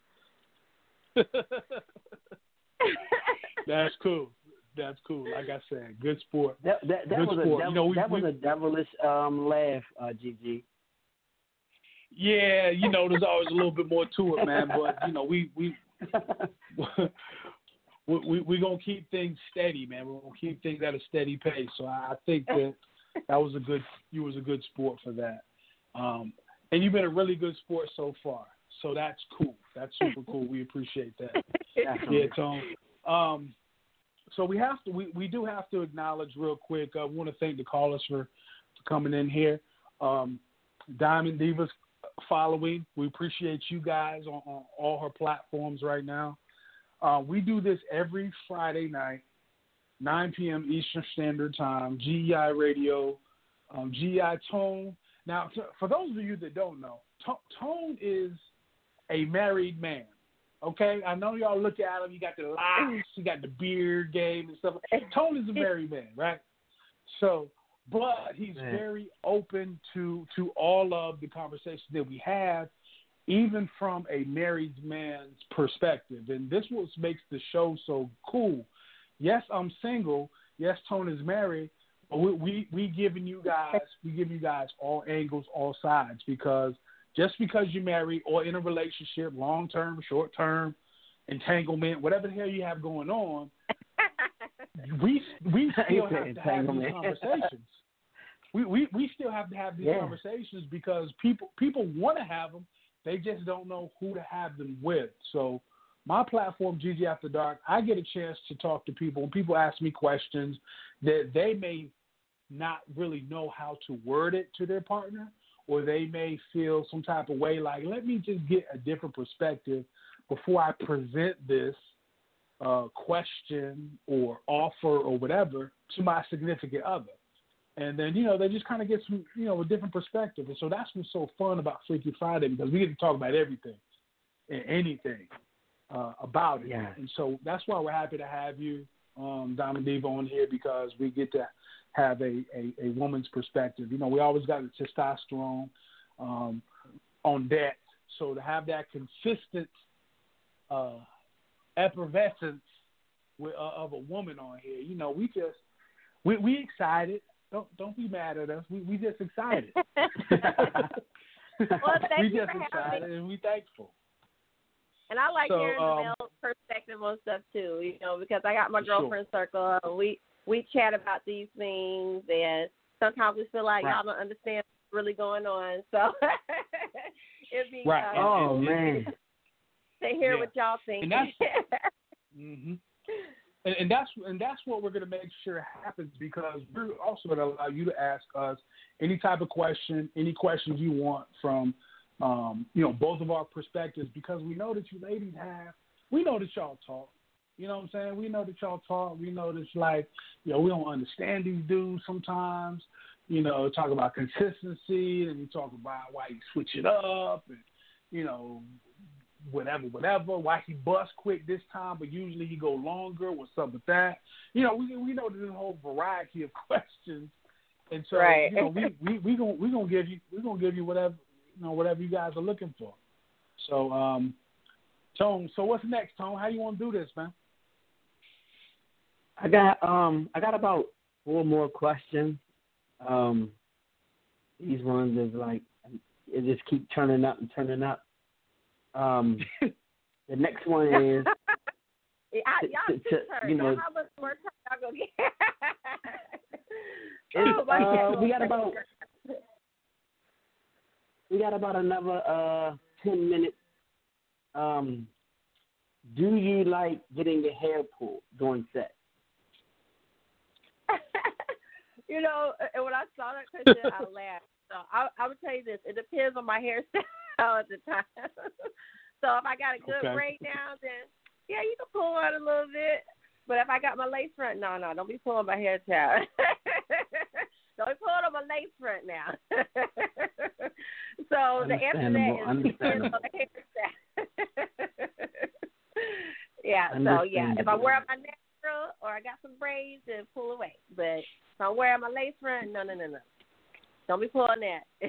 That's cool. That's cool. Like I said, good sport. That was a devilish laugh, Gigi. Yeah, you know, there's always a little bit more to it, man. But you know, we're gonna keep things steady, man. We're gonna keep things at a steady pace. So I think that was you was a good sport for that. And you've been a really good sport so far. So that's cool. That's super cool. We appreciate that. Yeah, Tone. So we do have to acknowledge real quick. I want to thank the callers for coming in here. Diamond Divas following. We appreciate you guys on all her platforms right now. We do this every Friday night, 9 p.m. Eastern Standard Time, GEI Radio, GEI Tone. Now, for those of you that don't know, Tone is a married man, okay? I know y'all look at him. You got the locks, you got the beard game and stuff. Tone is a married man, right? So, but he's very open to all of the conversations that we have, even from a married man's perspective. And this is what makes the show so cool. Yes, I'm single. Yes, Tone is married. But we give you guys all angles, all sides, because just because you're married or in a relationship, long term, short term, entanglement, whatever the hell you have going on, we still have to have these conversations. We still have to have these conversations because people want to have them. They just don't know who to have them with. So my platform, GG After Dark, I get a chance to talk to people. When people ask me questions that they may not really know how to word it to their partner, or they may feel some type of way like, let me just get a different perspective before I present this question or offer or whatever to my significant other. And then, they just kind of get some, a different perspective. And so that's what's so fun about Freaky Friday, because we get to talk about everything and anything about it. Yeah. And so that's why we're happy to have you, Diamond Diva, on here, because we get to have a woman's perspective. We always got the testosterone on deck. So to have that consistent effervescence of a woman on here, we excited. Don't be mad at us. We just excited. Well, we just excited and we thankful. And I like hearing the male perspective on stuff too, because I got my girlfriend circle. We chat about these things, and sometimes we feel like y'all don't understand what's really going on. So it'd be man, to hear what y'all think. And that's, and that's what we're going to make sure happens, because we're also going to allow you to ask us any type of question, any questions you want from both of our perspectives, because we know that you ladies we know that y'all talk. You know what I'm saying? We know that y'all talk. We know that, we don't understand these dudes sometimes. Talk about consistency, and we talk about why you switch it up, and, whatever, why he bust quick this time, but usually he go longer. What's up with that? We know there's a whole variety of questions. And so, we gonna give you whatever you guys are looking for. So, Tone, so what's next, Tone? How you want to do this, man? I got about 4 more questions. These ones is it just keep turning up and turning up. The next one is y'all how much more time y'all gonna get? we got about another 10 minutes. Do you like getting your hair pulled during sex? When I saw that question, I laughed. So I would tell you this: it depends on my hairstyle at the time. So if I got a good braid now, then you can pull on a little bit. But if I got my lace front, no, don't be pulling my hair towel. Don't be pulling on my lace front now. So the answer to that is depends on the hairstyle. If I wear my natural or I got some braids, then pull away. But if I'm wearing my lace front, no. Don't be pulling that.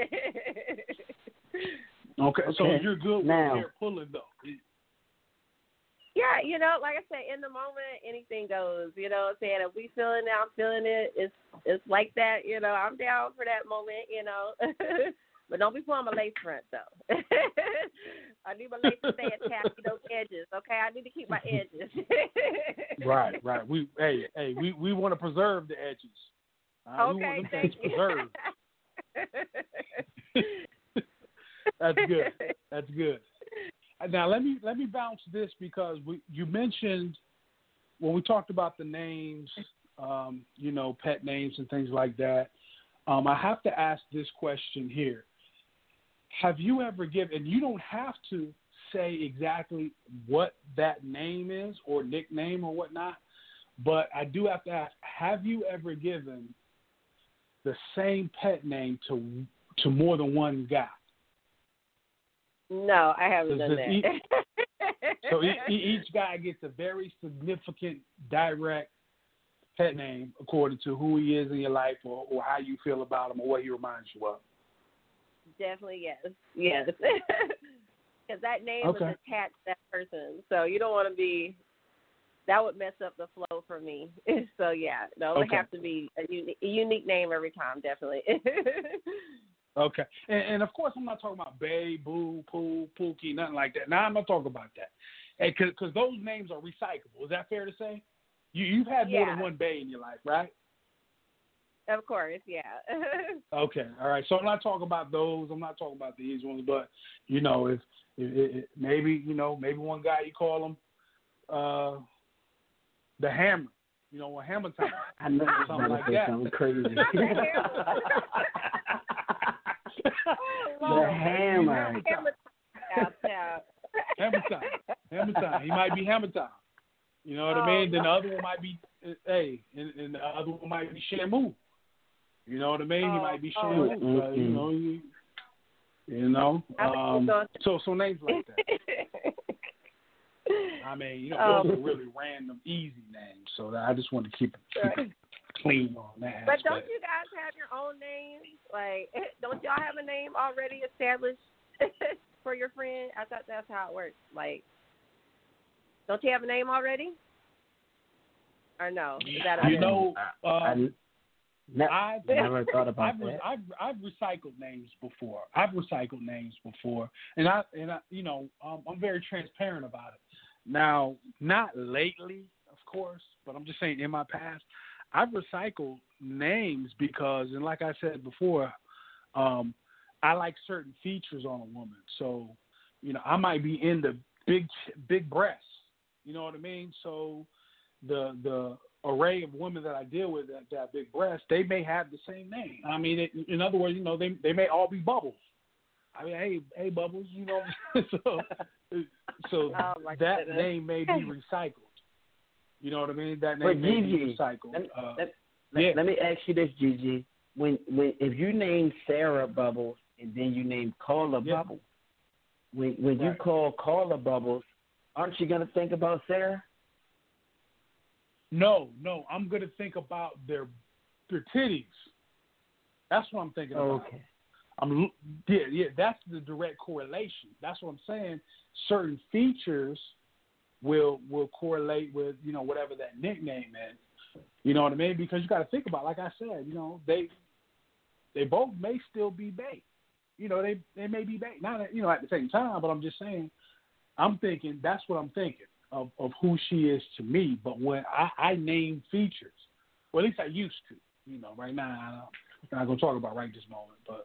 Okay, so you're good with hair pulling, though. Yeah, like I said, in the moment, anything goes. You know what I'm saying? If we feeling it, I'm feeling it. It's like that. I'm down for that moment. But don't be pulling my lace front, though. I need my lace to stay attached to those edges. Okay, I need to keep my edges. Right. We want to preserve the edges. Okay, thank you. Preserved. That's good. Now let me bounce this, because you mentioned when we talked about the names, pet names and things like that. I have to ask this question here. Have you ever given, and you don't have to say exactly what that name is or nickname or whatnot, but I do have to ask, have you ever given the same pet name to more than one guy? No, I haven't done that. So each guy gets a very significant, direct pet name according to who he is in your life or how you feel about him or what he reminds you of. Definitely, yes. Because that name is attached to that person. So you don't want to be, that would mess up the flow for me. So, yeah, no, it would have to be a unique name every time, definitely. Okay. And, of course, I'm not talking about Bay, Boo, Pooh, Pookie, nothing like that. Now, I'm not talking about that. Because those names are recyclable. Is that fair to say? You've had more than one Bay in your life, right? Of course, yeah. Okay, all right. So I'm not talking about those. I'm not talking about these ones. But, if maybe one guy you call him the Hammer, a Hammer time. I know something like that. Something crazy. Oh, the Hammer. Hammer time. He might be Hammer time. You know what I mean? Then the other one might be, and the other one might be Shamu. You know what I mean? He might be Shamu. So names like that. I mean, those are really random, easy names. So I just want to keep it clean on that. But don't you guys have your own names? Like, don't y'all have a name already established for your friend? I thought that's how it works. Like, don't you have a name already? Or no? Is that I've never thought about that. I've recycled names before. And I'm very transparent about it. Now, not lately, of course, but I'm just saying in my past, I've recycled names because, and like I said before, I like certain features on a woman. So, I might be into big breasts. You know what I mean? So the array of women that I deal with that have big breasts, they may have the same name. I mean, in other words, they may all be Bubbles. I mean, hey, Bubbles, so that name may be recycled. You know what I mean? That name may be recycled. Let me ask you this, Gigi. When if you name Sarah Bubbles and then you name Carla Bubbles, when you call Carla Bubbles, aren't you going to think about Sarah? No, I'm going to think about their titties. That's what I'm thinking about. Okay. That's the direct correlation. That's what I'm saying. Certain features will correlate with, whatever that nickname is. You know what I mean? Because you got to think about, like I said, they both may still be bae. They may be bae. Not at the same time, but I'm just saying, that's what I'm thinking of who she is to me. But when I name features, well, at least I used to. Right now, I'm not going to talk about right this moment, but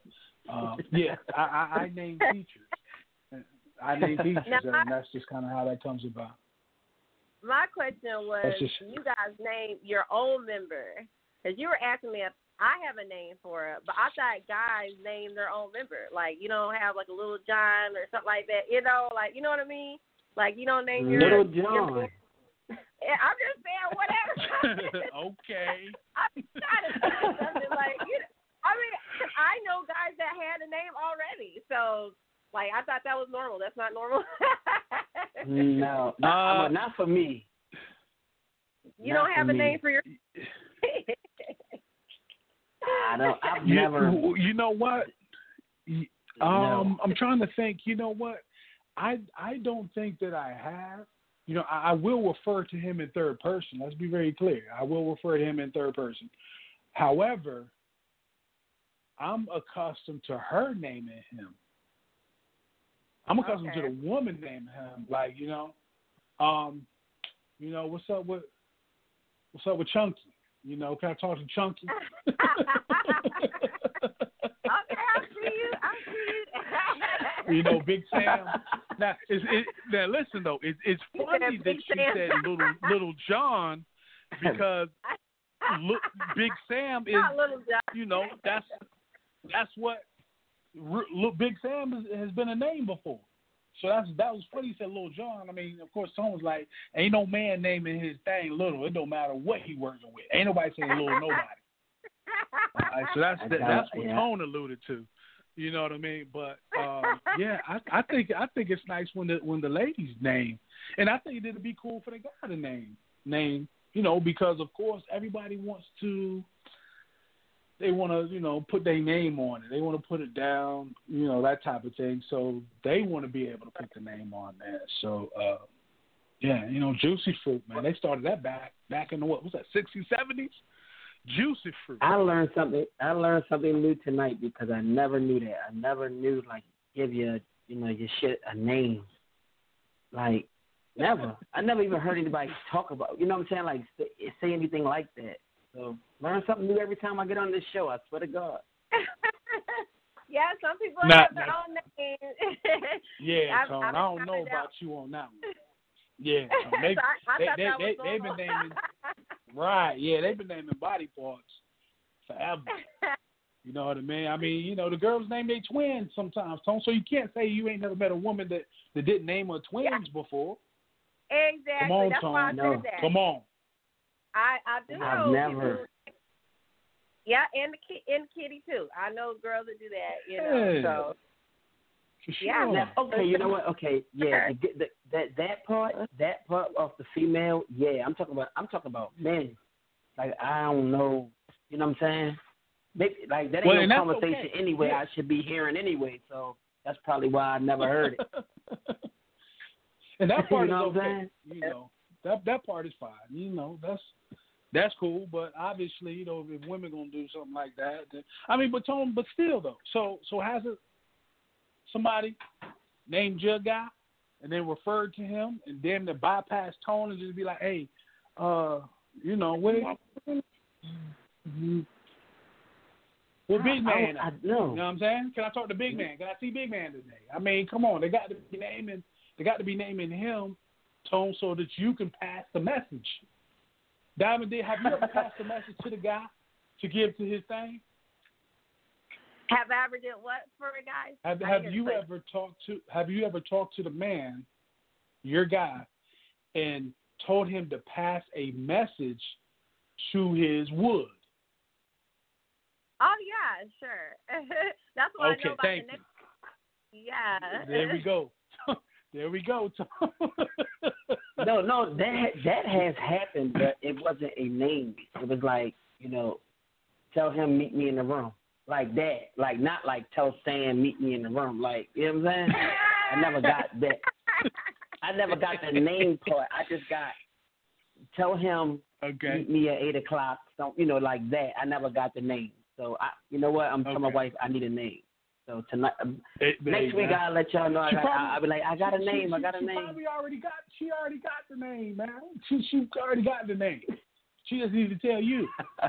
I name features. I name features, and that's just kind of how that comes about. My question was, you guys name your own member? Because you were asking me if I have a name for it, but I thought guys name their own member. Like, you don't have like a Little John or something like that. You know what I mean? Like, you don't name your Little John. I'm just saying whatever. Okay. I'm trying to say something like, I know guys that had a name already, so. Like, I thought that was normal. That's not normal. No, not for me. You don't have a name for your. I don't. I've never. You know what? No. I'm trying to think. You know what? I don't think that I have. I will refer to him in third person. Let's be very clear. I will refer to him in third person. However, I'm accustomed to her naming him. I'm accustomed to the woman naming him, like, what's up with Chunky? Can I talk to Chunky? Okay, I see you. Big Sam. Now, listen though, it's funny that she said Little John, because Big Sam is, Not Little John. you know, that's what Big Sam has been a name before. So that was funny. He said Lil John. I mean, of course, someone's like, ain't no man naming his thing Little. It don't matter what he working with. Ain't nobody saying Lil nobody. Right, so that's what Tone alluded to. You know what I mean? But yeah, I think it's nice when the ladies name, and I think it'd be cool for the guy to name. You know, because of course everybody wants to. They want to, you know, put their name on it. They want to put it down, you know, that type of thing. So they want to be able to put the name on there. So, yeah, you know, Juicy Fruit, man. They started that back in the, what was that, 60s, 70s? Juicy Fruit. I learned something new tonight because I never knew that. I never knew, like, give your shit a name. Like, never. I never even heard anybody talk about, you know what I'm saying, like, say anything like that. So learn something new every time I get on this show. I swear to God. Yeah, some people have their own names. Yeah, Tone, I don't know about you on that one. Yeah, they've been naming. Right, yeah, they've been naming body parts forever. You know what I mean? I mean, you know, the girls name their twins sometimes, Tone. So you can't say you ain't never met a woman that didn't name her twins before. Exactly. Come on, that's Tone. why I said that. Come on. I do know. I've never. Yeah, and Kitty too. I know girls that do that. You know, so. For sure. Yeah. Now, okay, you know what? Okay, yeah, that part of the female, yeah, I'm talking about men. Like I don't know, you know what I'm saying? Like that ain't no conversation anyway. Yeah. I should be hearing anyway, so that's probably why I never heard it. And that part you know is okay. You know, that part is fine. You know, that's cool. But obviously, you know, if women gonna do something like that, then, I mean, but still though. So has it somebody named your guy and then referred to him and then to bypass Tone and just be like, hey, you know, what Big Man? No. You know what I'm saying? Can I talk to Big Man? Can I see Big Man today? I mean, come on, they got to be naming him, Tone, so that you can pass the message. Diamond D, have you ever passed the message to the guy to give to his thing? Have I ever did what for a guy? Have you ever talked to the man, your guy, and told him to pass a message to his wood? Oh yeah, sure. That's why I know about thank the you. next. Yeah. There we go. There we go. No, that has happened, but it wasn't a name. It was like, you know, tell him meet me in the room. Like that. Like not like tell Stan meet me in the room. Like, you know what I'm saying? I never got that. I never got the name part. I just got tell him meet me at 8:00. So, you know, like that. I never got the name. So you know what? I'm telling my wife I need a name. So tonight, next week I'll let y'all know. I'll be like, I got a name. She already got the name, man. She already got the name. She just needs to tell you.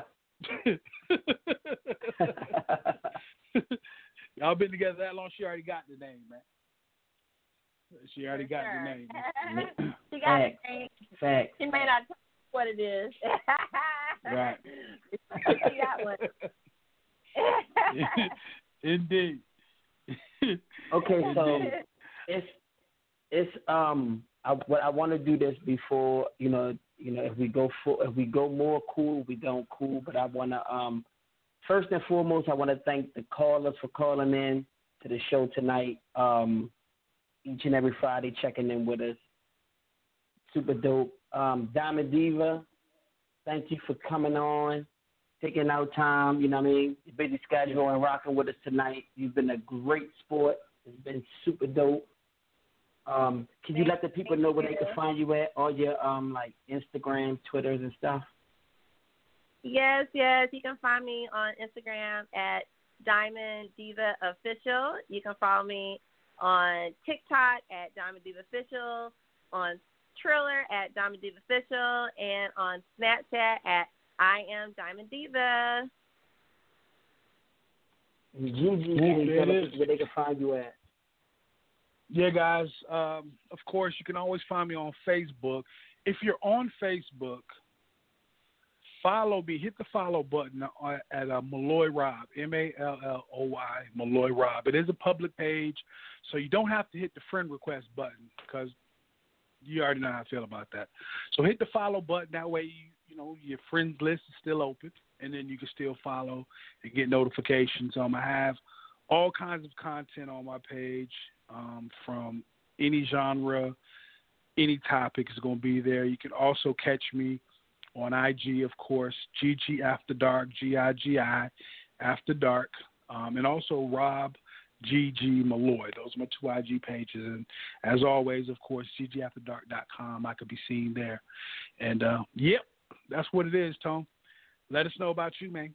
Y'all been together that long. She already got the name, man. She already got the name. She got the name. Fact. She may not tell you what it is. Right. She got one. Indeed. Okay, so it's what I want to do this before, you know if we go more cool, we don't cool, but I want to first and foremost I want to thank the callers for calling in to the show tonight. Each and every Friday checking in with us. Super dope. Diamond Diva, thank you for coming on. Taking out time, you know what I mean, your busy schedule and rocking with us tonight. You've been a great sport. It's been super dope. Can you let the people know where they can find you at, all your like Instagram, Twitters and stuff? Yes. You can find me on Instagram at Diamond Diva Official. You can follow me on TikTok at Diamond Diva Official, on Triller at Diamond Diva Official, and on Snapchat at I am Diamond Diva. Gigi, where they can find you at? Yeah, guys. Of course, you can always find me on Facebook. If you're on Facebook, follow me. Hit the follow button at Malloy Rob, Malloy, Malloy Rob. It is a public page, so you don't have to hit the friend request button because you already know how I feel about that. So hit the follow button. That way, you know, your friends list is still open, and then you can still follow and get notifications. I have all kinds of content on my page from any genre, any topic is going to be there. You can also catch me on IG, of course, GG After Dark, GIGI After Dark, and also Rob GG Malloy. Those are my two IG pages. And as always, of course, ggafterdark.com. I could be seen there. And, yep, that's what it is, Tone. Let us know about you, man.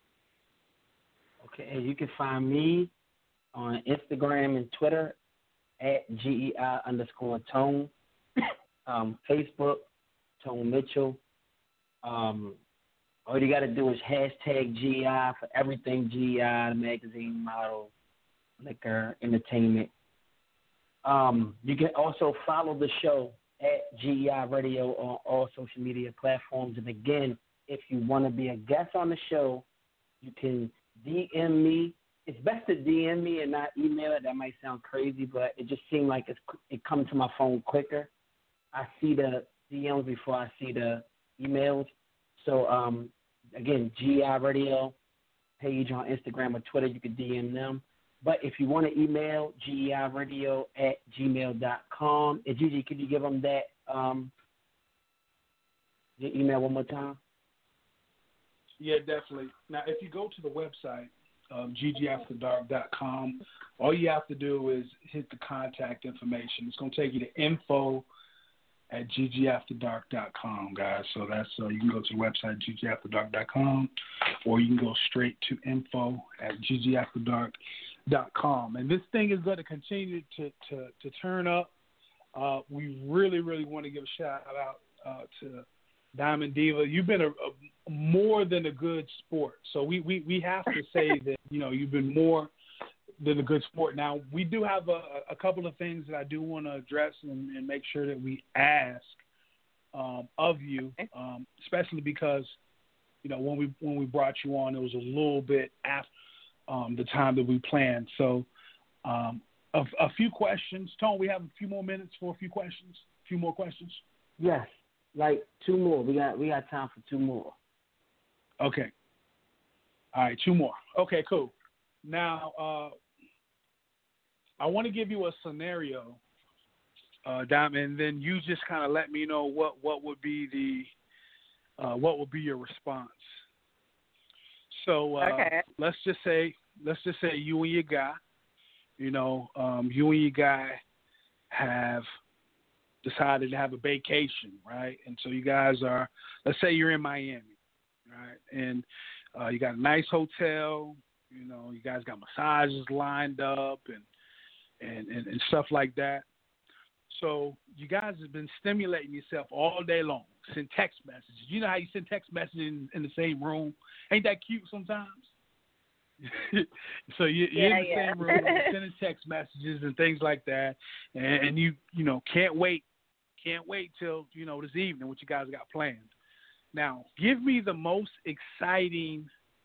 Okay, and you can find me on Instagram and Twitter at GEI_Tone. Facebook, Tone Mitchell. All you got to do is hashtag GEI for everything GEI, the magazine, model, liquor, entertainment. You can also follow the show at GEI Radio on all social media platforms. And again, if you want to be a guest on the show, you can DM me. It's best to DM me and not email it. That might sound crazy, but it just seemed like it comes to my phone quicker. I see the DMs before I see the emails. So, again, GEI Radio page on Instagram or Twitter, you can DM them. But if you want to email, geiradio@gmail.com. And Gigi, could you give them that your email one more time? Yeah, definitely. Now, if you go to the website, ggafterdark.com, all you have to do is hit the contact information. It's going to take you to info@ggafterdark.com, guys. So that's you can go to the website, ggafterdark.com, or you can go straight to info@ggafterdark.com. And this thing is going to continue to turn up. We really, really want to give a shout out to Diamond Diva. You've been a more than a good sport. So we have to say that, you know, you've been more than a good sport. Now, we do have a couple of things that I do want to address and make sure that we ask of you, especially because, you know, when we brought you on, it was a little bit after the time that we planned. So a few questions. Tone, we have a few more minutes for a few questions. A few more questions? Yes, like two more. We got time for two more. Okay. All right, two more. Okay, cool. Now, I want to give you a scenario, Diamond, and then you just kind of let me know what would be your response. So let's just say you and your guy, you and your guy have decided to have a vacation, right? And so you guys are, let's say you're in Miami, right? And you got a nice hotel, you know, you guys got massages lined up and stuff like that. So you guys have been stimulating yourself all day long. Send text messages. You know how you send text messages in the same room? Ain't that cute sometimes? So you're in the same room, sending text messages and things like that, and you can't wait till, you know, this evening what you guys got planned. Now, give me the most exciting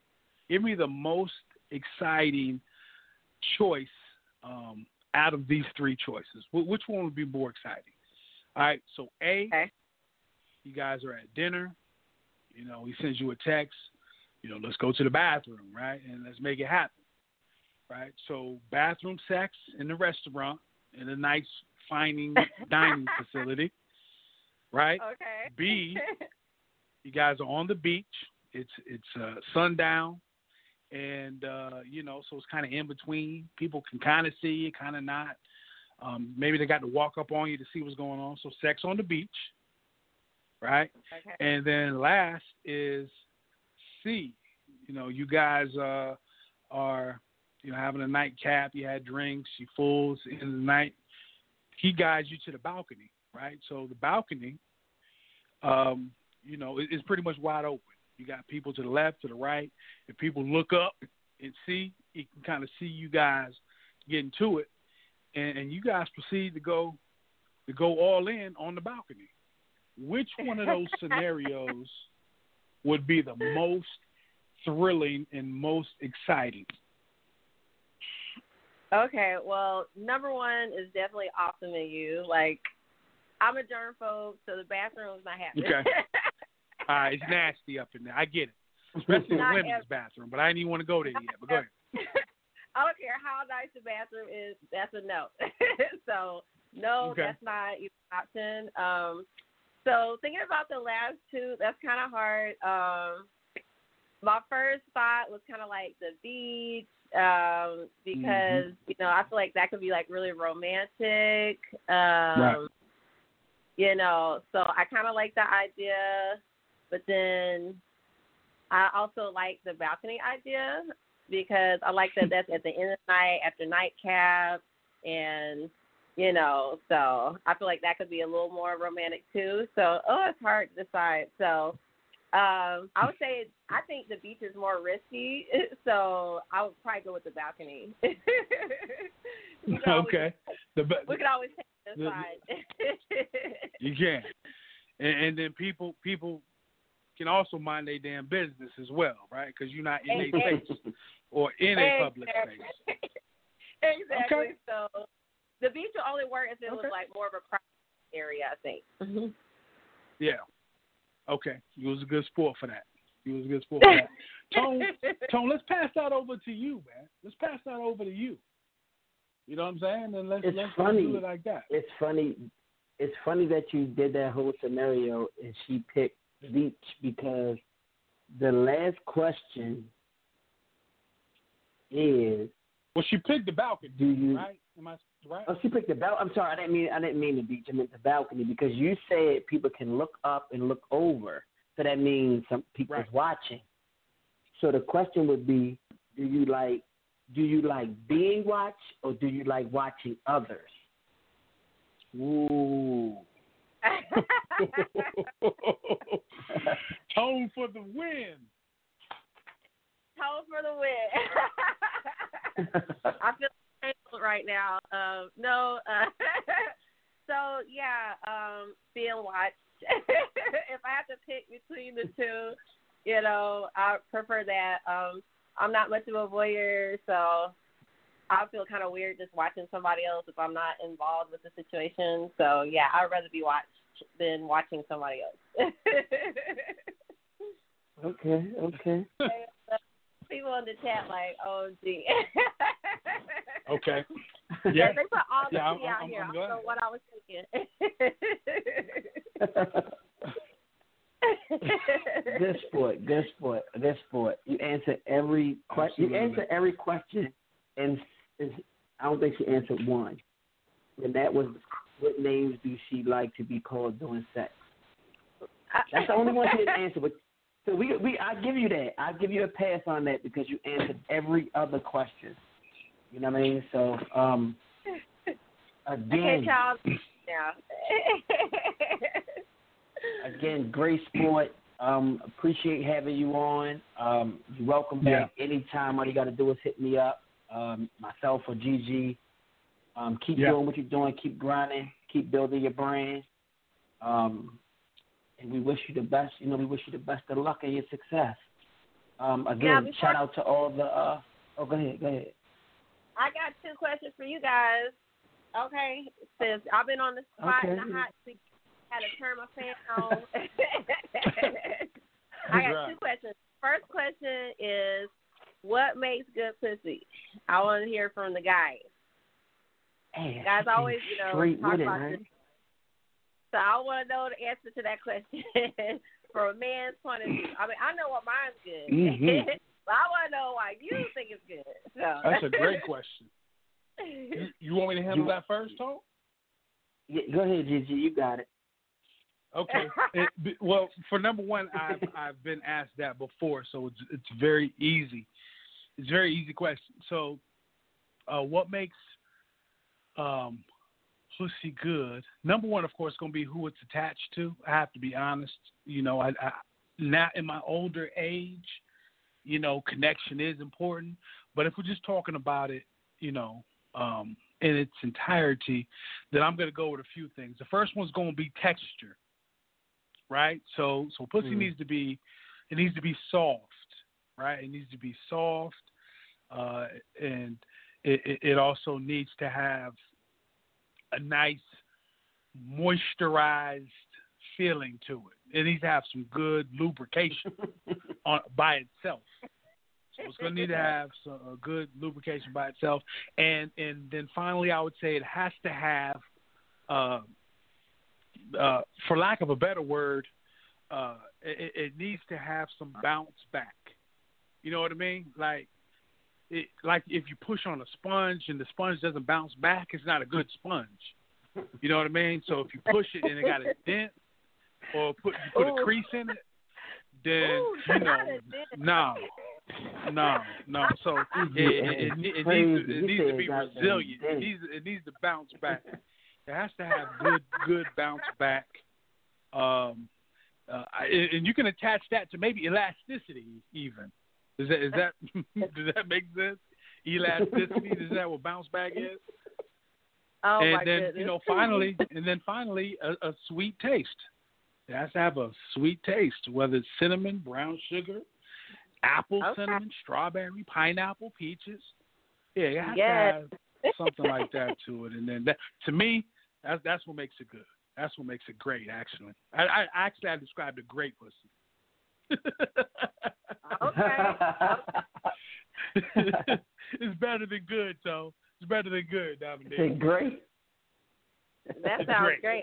choice out of these three choices. Which one would be more exciting? All right, so A, you guys are at dinner. You know, he sends you a text. You know, let's go to the bathroom, right? And let's make it happen, right? So bathroom sex in the restaurant in a nice, dining facility, right? Okay. B, you guys are on the beach. It's sundown. And, you know, so it's kind of in between. People can kind of see you, kind of not. Maybe they got to walk up on you to see what's going on. So sex on the beach, right? Okay. And then last is C. You know, you guys are, you know, having a nightcap. You had drinks. You fools in the night. He guides you to the balcony, right? So the balcony, you know, is pretty much wide open. You got people to the left, to the right. If people look up and see, you can kind of see you guys getting to it, and you guys proceed to go all in on the balcony. Which one of those scenarios would be the most thrilling and most exciting? Okay, well, number one is definitely awesome in you. Like, I'm a germphobe, so the bathroom is not happening. Okay. All right, it's nasty up in there. I get it. Especially the Not women's bathroom, but I didn't even want to go there yet. But go ahead. I don't care how nice the bathroom is, that's a no. So, no, Okay. that's not even an option. So, thinking about the last two, that's kind of hard. My first thought was kind of like the beach, because, you know, I feel like that could be, like, really romantic. Right. You know, so I kind of like that idea, but then I also like the balcony idea because I like that that's at the end of the night after nightcap, and, you know, so I feel like that could be a little more romantic too. So, it's hard to decide. So, I would say I think the beach is more risky, so I would probably go with the balcony. We could always take it aside. You can. And then people can also mind their damn business as well, right? Because you're not in a space or in a public space. Exactly. Okay. So the beach will only work if it was like more of a private area, I think. Mm-hmm. Yeah. Okay. You was a good sport for that. Tone, let's pass that over to you, man. Let's pass that over to you. You know what I'm saying? And let's do it like that. It's funny that you did that whole scenario and she picked the beach because the last question is. Well, she picked the balcony. Right? Am I right? Oh, she picked the balcony. I'm sorry, I didn't mean the beach. I meant the balcony because you said people can look up and look over. So that means some people's watching. So the question would be, do you like being watched or do you like watching others? Ooh. Tone for the win. Tone for the win. I feel painful right now. Being watched. If I have to pick between the two, you know, I prefer that. I'm not much of a voyeur, so I feel kind of weird just watching somebody else if I'm not involved with the situation. So, yeah, I'd rather be watched than watching somebody else. Okay. People in the chat like, oh, gee. Okay. Yeah. They put all the tea out I'm here. I glad. don't know what I was thinking. Good sport. You answer every question, and I don't think she answered one. And that was, what names do she like to be called during sex? That's the only one she didn't answer. But so I give you that. I give you a pass on that because you answered every other question. You know what I mean? So again. Okay, Charles. Yeah. Again, great sport. Appreciate having you on. You're welcome back anytime. All you got to do is hit me up, myself or Gigi. Keep doing what you're doing. Keep grinding. Keep building your brand. And we wish you the best. You know, we wish you the best of luck and your success. Again, shout out to all the. Go ahead. I got 2 questions for you guys. Okay, since I've been on the spot in the hot seat, had to turn my fan on. I got 2 questions. First question is, what makes good pussy? I want to hear from the guys. Hey, guys always, talk about right? this. So I want to know the answer to that question from a man's point of view. I mean, I know what mine's good, but I want to know why you think it's good. So. That's a great question. You want me to handle that first, Tom? Yeah, go ahead, Gigi. You got it. Okay. Well, for number one, I've been asked that before, so it's very easy. It's a very easy question. So, what makes pussy good? Number one, of course, going to be who it's attached to. I have to be honest. You know, I now in my older age, you know, connection is important. But if we're just talking about it, you know, in its entirety, then I'm going to go with a few things. The first one's going to be texture, right? So pussy needs to be it needs to be soft, right? It needs to be soft, and it also needs to have a nice moisturized feeling to it. It needs to have some good lubrication by itself. So it's going to need to have a good lubrication by itself. And then finally, I would say it has to have, for lack of a better word, it needs to have some bounce back. You know what I mean? Like if you push on a sponge and the sponge doesn't bounce back, it's not a good sponge. You know what I mean? So if you push it and it got a dent or you put a crease in it, then no. So it needs to be resilient. It needs to bounce back. It has to have good bounce back. And you can attach that to maybe elasticity even. Does that does that make sense? Elasticity, is that what bounce back is? Oh, and my then goodness. finally a sweet taste. It has to have a sweet taste, whether it's cinnamon, brown sugar, apple, cinnamon, strawberry, pineapple, peaches. Yeah, it has to have something like that to it. And then to me, that's what makes it good. That's what makes it great, actually. I described a great pussy. Okay. It's better than good, so it's better than good, Dominique. It's great. That sounds great.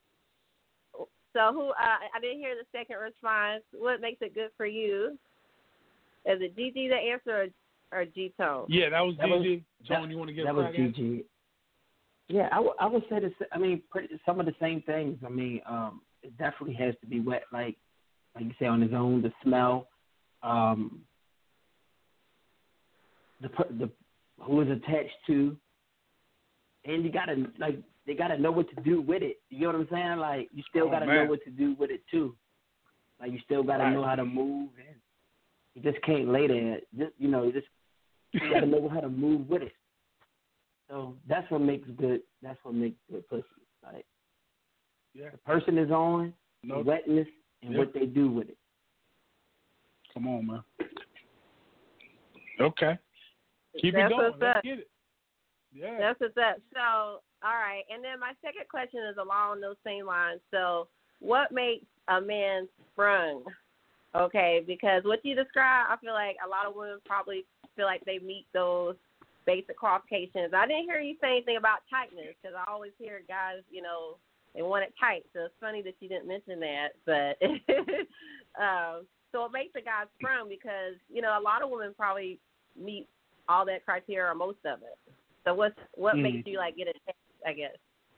So who? I didn't hear the second response. What makes it good for you? Is it Gigi the answer or G-Tone? Yeah, that was Gigi. Tone, you want to get that was Gigi. Yeah, I would say this. I mean, some of the same things. I mean, it definitely has to be wet, like you say, on his own. The smell, the who is attached to, and you gotta they gotta know what to do with it. You know what I'm saying? Like you still gotta know what to do with it too. Like you still gotta know how to move, and you just can't lay there. You gotta know how to move with it. So that's what makes good. That's what makes good pussy. Like the person is on the wetness and what they do with it. Come on, man. Okay. Keep it going. Let's get it. Yeah. That's what's up. So, all right. And then my second question is along those same lines. So, what makes a man sprung? Okay, because what you described, I feel like a lot of women probably feel like they meet those basic qualifications. I didn't hear you say anything about tightness because I always hear guys, they want it tight. So it's funny that you didn't mention that. But so it makes a guy sprung because, a lot of women probably meet all that criteria or most of it. So what makes you get a text, I guess?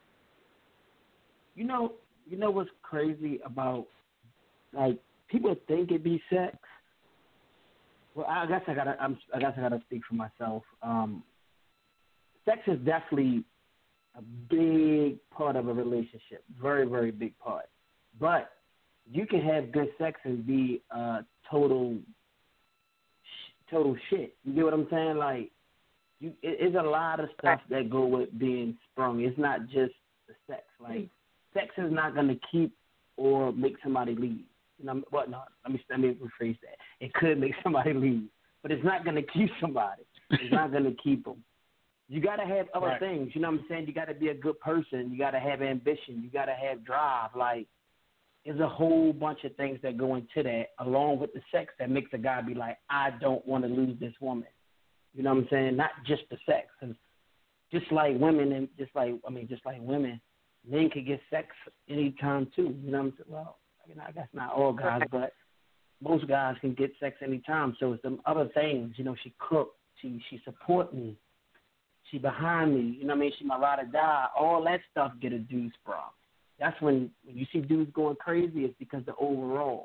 You know what's crazy about people think it be sex. Well, I guess I gotta speak for myself. Sex is definitely a big part of a relationship, very, very big part. But you can have good sex and be total shit. You get what I'm saying? Like, it's a lot of stuff that go with being sprung. It's not just the sex. Like, sex is not gonna keep or make somebody leave. Let me rephrase that. It could make somebody leave, but it's not going to keep somebody. It's not going to keep them. You got to have other things. You know what I'm saying? You got to be a good person. You got to have ambition. You got to have drive. Like, there's a whole bunch of things that go into that, along with the sex, that makes a guy be like, I don't want to lose this woman. You know what I'm saying? Not just the sex, because just like women, men can get sex anytime too. You know what I'm saying? Well, I guess not all guys, but most guys can get sex anytime. So it's some other things. She cooked. She support me. She behind me. You know what I mean? She my ride or die. All that stuff get a dude sprung. That's when you see dudes going crazy, it's because the overall.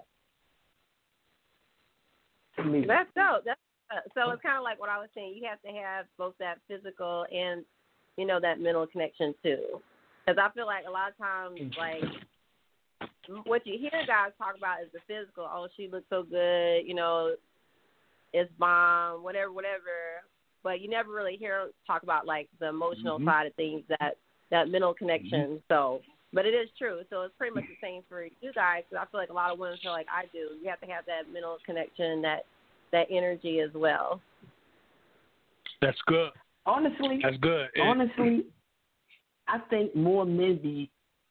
To me. That's dope. So it's kind of like what I was saying. You have to have both that physical and, that mental connection too. Because I feel like a lot of times, what you hear guys talk about is the physical. Oh, she looks so good, it's bomb, whatever. But you never really hear talk about the emotional side of things, that mental connection. So But it is true. So it's pretty much the same for you guys. Because I feel like a lot of women feel like I do. You have to have that mental connection, that energy as well. That's good. Honestly, that's good. Honestly, I think more men be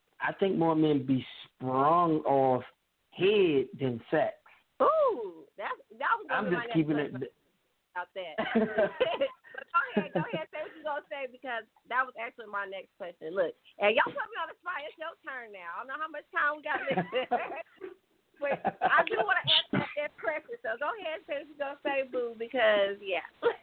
sprung off head than sex. Ooh, that was. I'm just keeping it about that. But go ahead, say what you're gonna say because that was actually my next question. Look, and y'all put me on the spot. It's your turn now. I don't know how much time we got left. But I do want to answer that question. So go ahead and say what you're gonna say, boo, because yeah.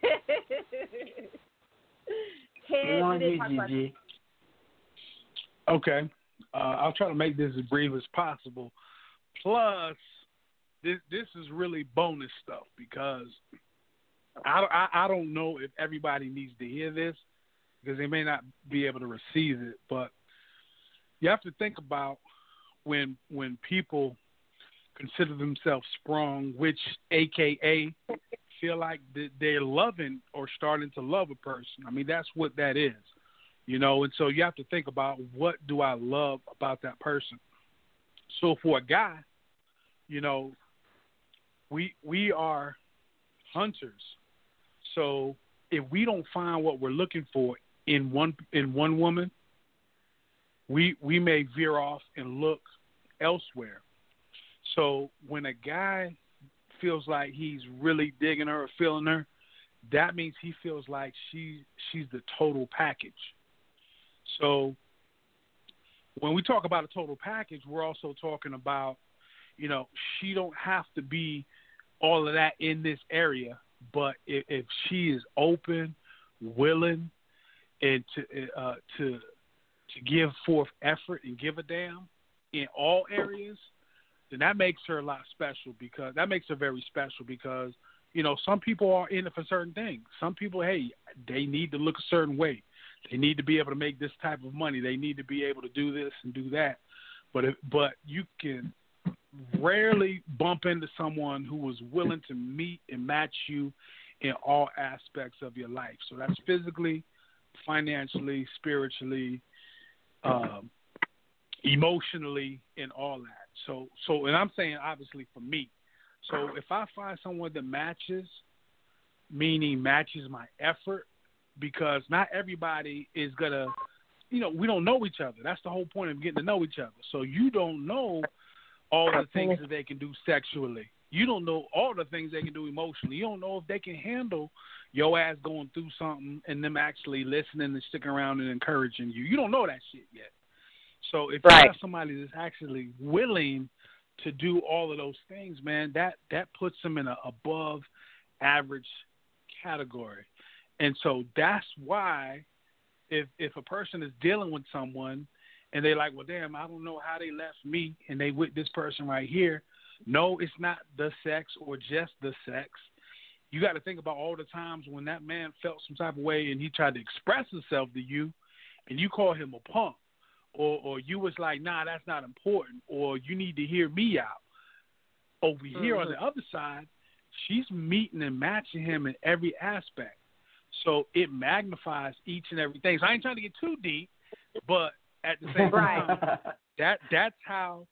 Okay. I'll try to make this as brief as possible. Plus, this is really bonus stuff because I don't know if everybody needs to hear this because they may not be able to receive it. But you have to think about when people consider themselves sprung, which AKA feel like they're loving or starting to love a person. I mean, that's what that is, you know. And so you have to think about what do I love about that person. So for a guy, you know, we are hunters. So if we don't find what we're looking for in one woman, we may veer off and look elsewhere. So when a guy feels like he's really digging her or feeling her, that means he feels like she's the total package. So when we talk about a total package, we're also talking about, you know, she don't have to be all of that in this area, but if she is open, willing, and to give forth effort and give a damn in all areas, then that makes her a lot special because that makes her very special because, you know, some people are in it for certain things. Some people, hey, they need to look a certain way. They need to be able to make this type of money. They need to be able to do this and do that. But you can rarely bump into someone who is willing to meet and match you in all aspects of your life. So that's physically, financially, spiritually, emotionally, and all that. So, and I'm saying obviously for me. So if I find someone that matches, meaning matches my effort, because not everybody is gonna, you know, we don't know each other. That's the whole point of getting to know each other. So you don't know all the things that they can do sexually. You don't know all the things they can do emotionally. You don't know if they can handle your ass going through something and them actually listening and sticking around and encouraging you. You don't know that shit yet. So if you have somebody that's actually willing to do all of those things, man, that puts them in an above average category. And so that's why if a person is dealing with someone and they're like, well, damn, I don't know how they left me and they with this person right here. No, it's not the sex or just the sex. You got to think about all the times when that man felt some type of way and he tried to express himself to you and you call him a punk. Or you was like, nah, that's not important, or you need to hear me out. Over here on the other side, she's meeting and matching him in every aspect. So it magnifies each and every thing. So I ain't trying to get too deep, but at the same time, that's how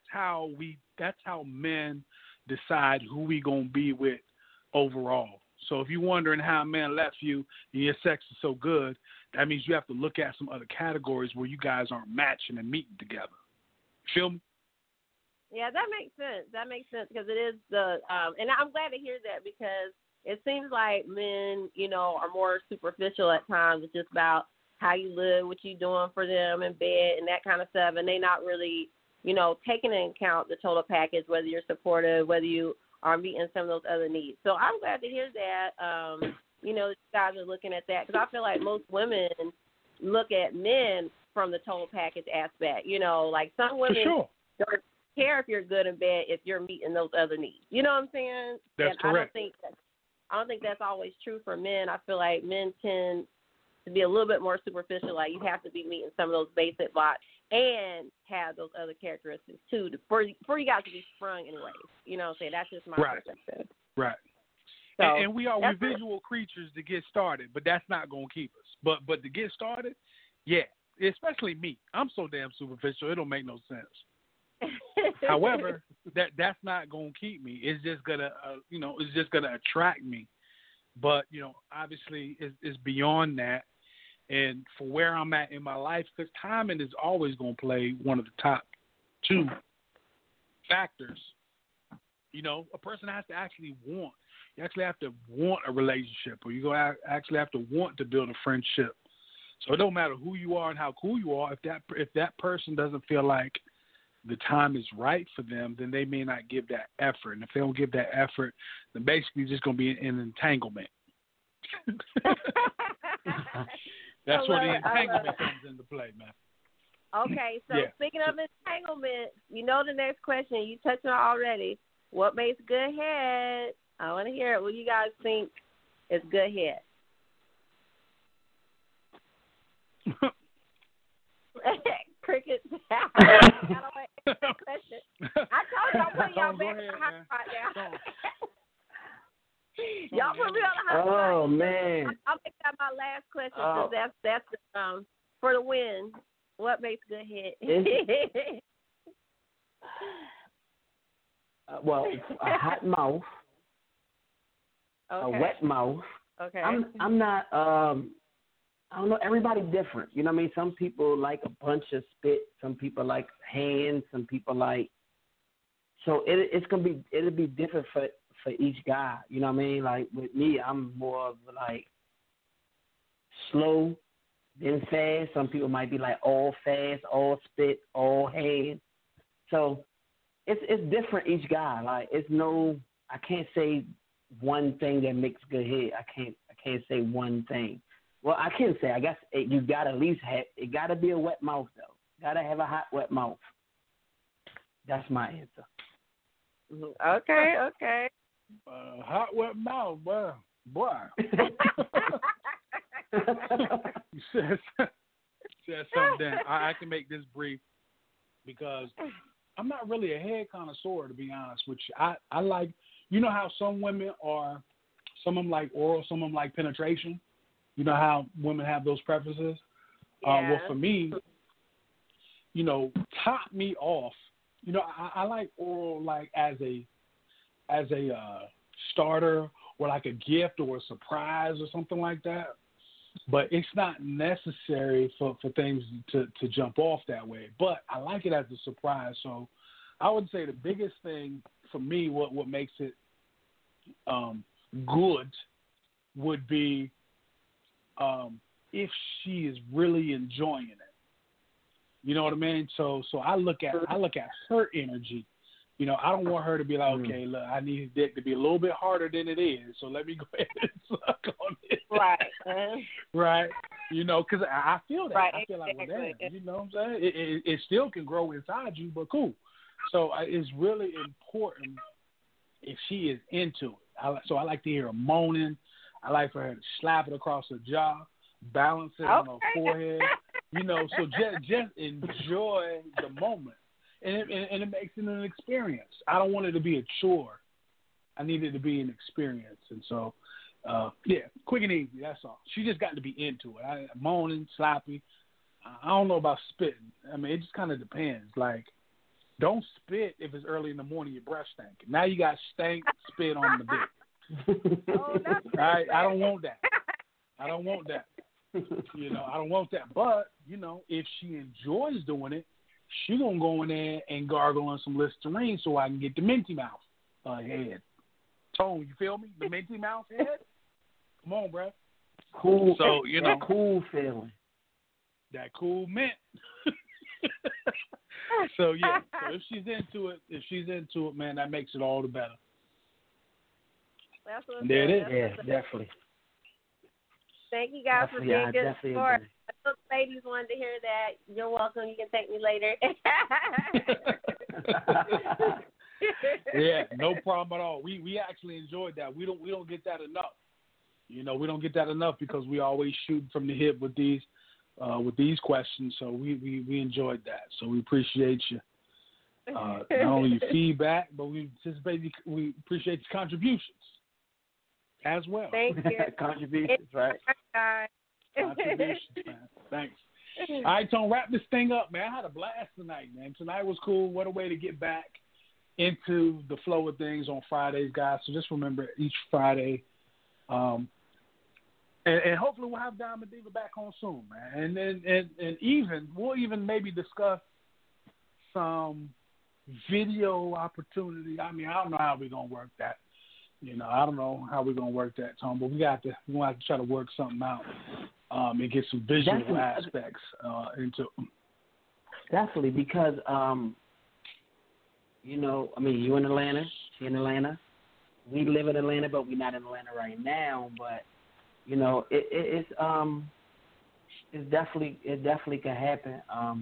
men decide who we gonna be with overall. So if you're wondering how a man left you and your sex is so good, that means you have to look at some other categories where you guys aren't matching and meeting together. Feel me? Yeah, that makes sense. That makes sense because it is and I'm glad to hear that because it seems like men, you know, are more superficial at times. It's just about how you live, what you're doing for them in bed and that kind of stuff, and they not really, you know, taking into account the total package, whether you're supportive, whether you are meeting some of those other needs. So I'm glad to hear that. You know, you guys are looking at that because I feel like most women look at men from the total package aspect. You know, like some women don't care if you're good in bed if you're meeting those other needs. You know what I'm saying? That's correct. I don't think that's always true for men. I feel like men tend to be a little bit more superficial. Like you have to be meeting some of those basic blocks and have those other characteristics too for you guys to be sprung anyways. You know what I'm saying? That's just my perspective. Right. So, and we are visual creatures to get started, but that's not going to keep us. But to get started, yeah, especially me. I'm so damn superficial, it don't make no sense. However, that's not gonna keep me. It's just gonna, it's just gonna attract me. But obviously, it's beyond that. And for where I'm at in my life, because timing is always gonna play one of the top two factors. A person has to actually want. You actually have to want a relationship, or you're gonna actually have to want to build a friendship. So it don't matter who you are and how cool you are. If that person doesn't feel like the time is right for them, then they may not give that effort. And if they don't give that effort, then basically it's just going to be an entanglement. That's where the entanglement comes into play, man. Okay, so speaking of entanglement, the next question, you touched on it already. What makes good head? I want to hear it. What do you guys think is good head? Cricket. I told you I'm putting y'all back on the hot spot now. Y'all put me on the hot spot. Oh, man. I'll make that my last question because that's for the win. What makes good head? Well, a hot mouth, a wet mouth. Okay. I'm not. I don't know. Everybody different. You know what I mean? Some people like a bunch of spit. Some people like hands. Some people like. So it'll be different for each guy. You know what I mean? Like with me, I'm more of like slow, then fast. Some people might be like all fast, all spit, all hands. So it's different each guy. Like I can't say one thing that makes good head. I can't say one thing. Well, I can say, I guess you got to at least it got to be a wet mouth, though. Got to have a hot, wet mouth. That's my answer. Okay. Hot, wet mouth, boy. You said something. I can make this brief because I'm not really a head connoisseur, to be honest with you. I like, how some women are, some of them like oral, some of them like penetration. You know how women have those preferences? Yeah. Well, for me, top me off. I like oral like as a starter or like a gift or a surprise or something like that. But it's not necessary for things to jump off that way. But I like it as a surprise. So I would say the biggest thing for me, what makes it good would be if she is really enjoying it. You know what I mean? So I look at her energy. I don't want her to be like, okay, look, I need his dick to be a little bit harder than it is, so let me go ahead and suck on it. Right. Right. Because I feel that. Right. I feel like, well, damn, you know what I'm saying? It still can grow inside you, but cool. So it's really important if she is into it. So I like to hear her moaning. I like for her to slap it across her jaw, balance it on her forehead. So just enjoy the moment. And it makes it an experience. I don't want it to be a chore. I need it to be an experience. And so, quick and easy, that's all. She just got to be into it. Moaning, sloppy. I don't know about spitting. I mean, it just kind of depends. Like, don't spit if it's early in the morning, your breath stinking. Now you got stank spit on the dick. I don't want that. I don't want that. I don't want that. But, if she enjoys doing it, she gonna go in there and gargle on some Listerine so I can get the minty mouth head. Tone, you feel me? The minty mouth head? Come on, bro. Cool. So, cool feeling. That cool mint. So if she's into it, man, that makes it all the better. There it is. Yeah, definitely. Thank you guys for being good support. I hope ladies wanted to hear that. You're welcome. You can thank me later. Yeah, no problem at all. We actually enjoyed that. We don't get that enough. We don't get that enough because we always shoot from the hip with these questions. So we enjoyed that. So we appreciate you. Not only your feedback, but we appreciate your contributions as well. Thank you. Contributions, right? Contributions, man. Thanks. All right, Tone, wrap this thing up, man. I had a blast tonight, man. Tonight was cool. What a way to get back into the flow of things on Fridays, guys. So just remember each Friday. And hopefully we'll have Diamond Diva back on soon, man. And we'll even maybe discuss some video opportunity. I mean, I don't know how we're gonna work that. I don't know how we're gonna work that, Tom. But we're gonna have to try to work something out and get some visual aspects into. Definitely, because I mean, you in Atlanta, she in Atlanta. We live in Atlanta, but we're not in Atlanta right now. But it definitely can happen.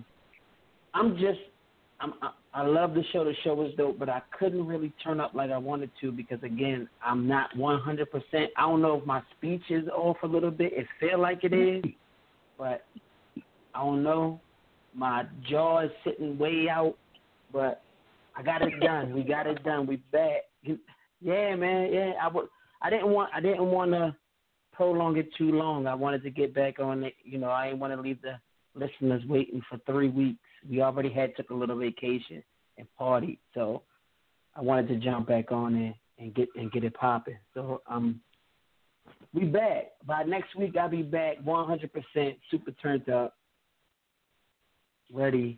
I love the show. The show was dope, but I couldn't really turn up like I wanted to because, again, I'm not 100%. I don't know if my speech is off a little bit. It feel like it is, but I don't know. My jaw is sitting way out, but I got it done. We got it done. We back. Yeah, man. Yeah, I didn't want to prolong it too long. I wanted to get back on it. I didn't want to leave the listeners waiting for 3 weeks. We already took a little vacation and partied, so I wanted to jump back on it and get it popping. So we back. By next week, I'll be back 100% super turned up, ready.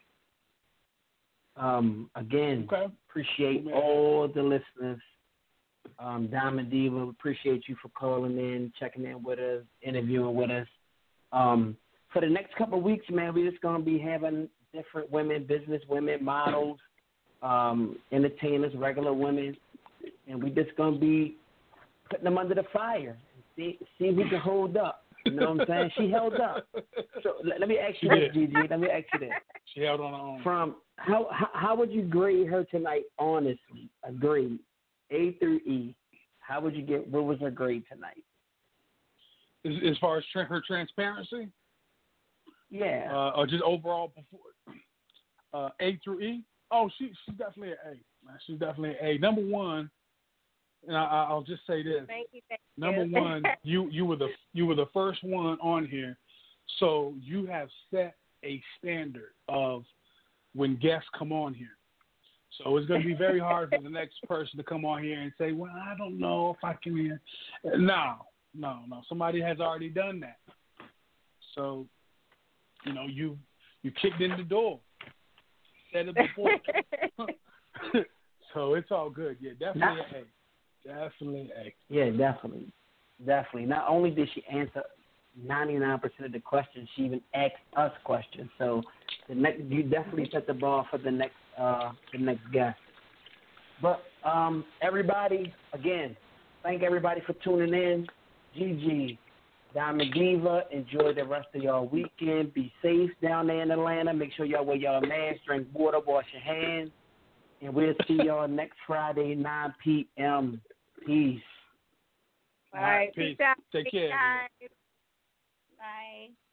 Again, appreciate all the listeners. Diamond Diva, appreciate you for calling in, checking in with us, interviewing with us. For the next couple of weeks, man, we're just going to be having different women, business women, models, entertainers, regular women, and we're just going to be putting them under the fire and see who can hold up. You know what I'm saying? She held up. So let me ask you this, Gigi. Let me ask you this. She held on her own. From how would you grade her tonight, honestly? A grade, A through E. How would you what was her grade tonight? As far as her transparency? Yeah. Or just overall A through E? Oh, she's definitely an A. Man. She's definitely an A. Number one, and I'll just say this. Thank you. Number one, you were the first one on here, so you have set a standard of when guests come on here. So it's going to be very hard for the next person to come on here and say, well, I don't know if I can hear. No. Somebody has already done that. So, you kicked in the door. Said it before. So it's all good. Yeah, definitely an A. Definitely an A. Yeah, definitely. Not only did she answer 99% of the questions, she even asked us questions. So you definitely set the bar for the next guest. But everybody, again, thank everybody for tuning in. Gigi, Diamond Diva, enjoy the rest of y'all weekend. Be safe down there in Atlanta. Make sure y'all wear y'all masks, drink water, wash your hands. And we'll see y'all next Friday, 9 p.m. Peace. All right. Peace. Peace out. Take care. Guys. Bye.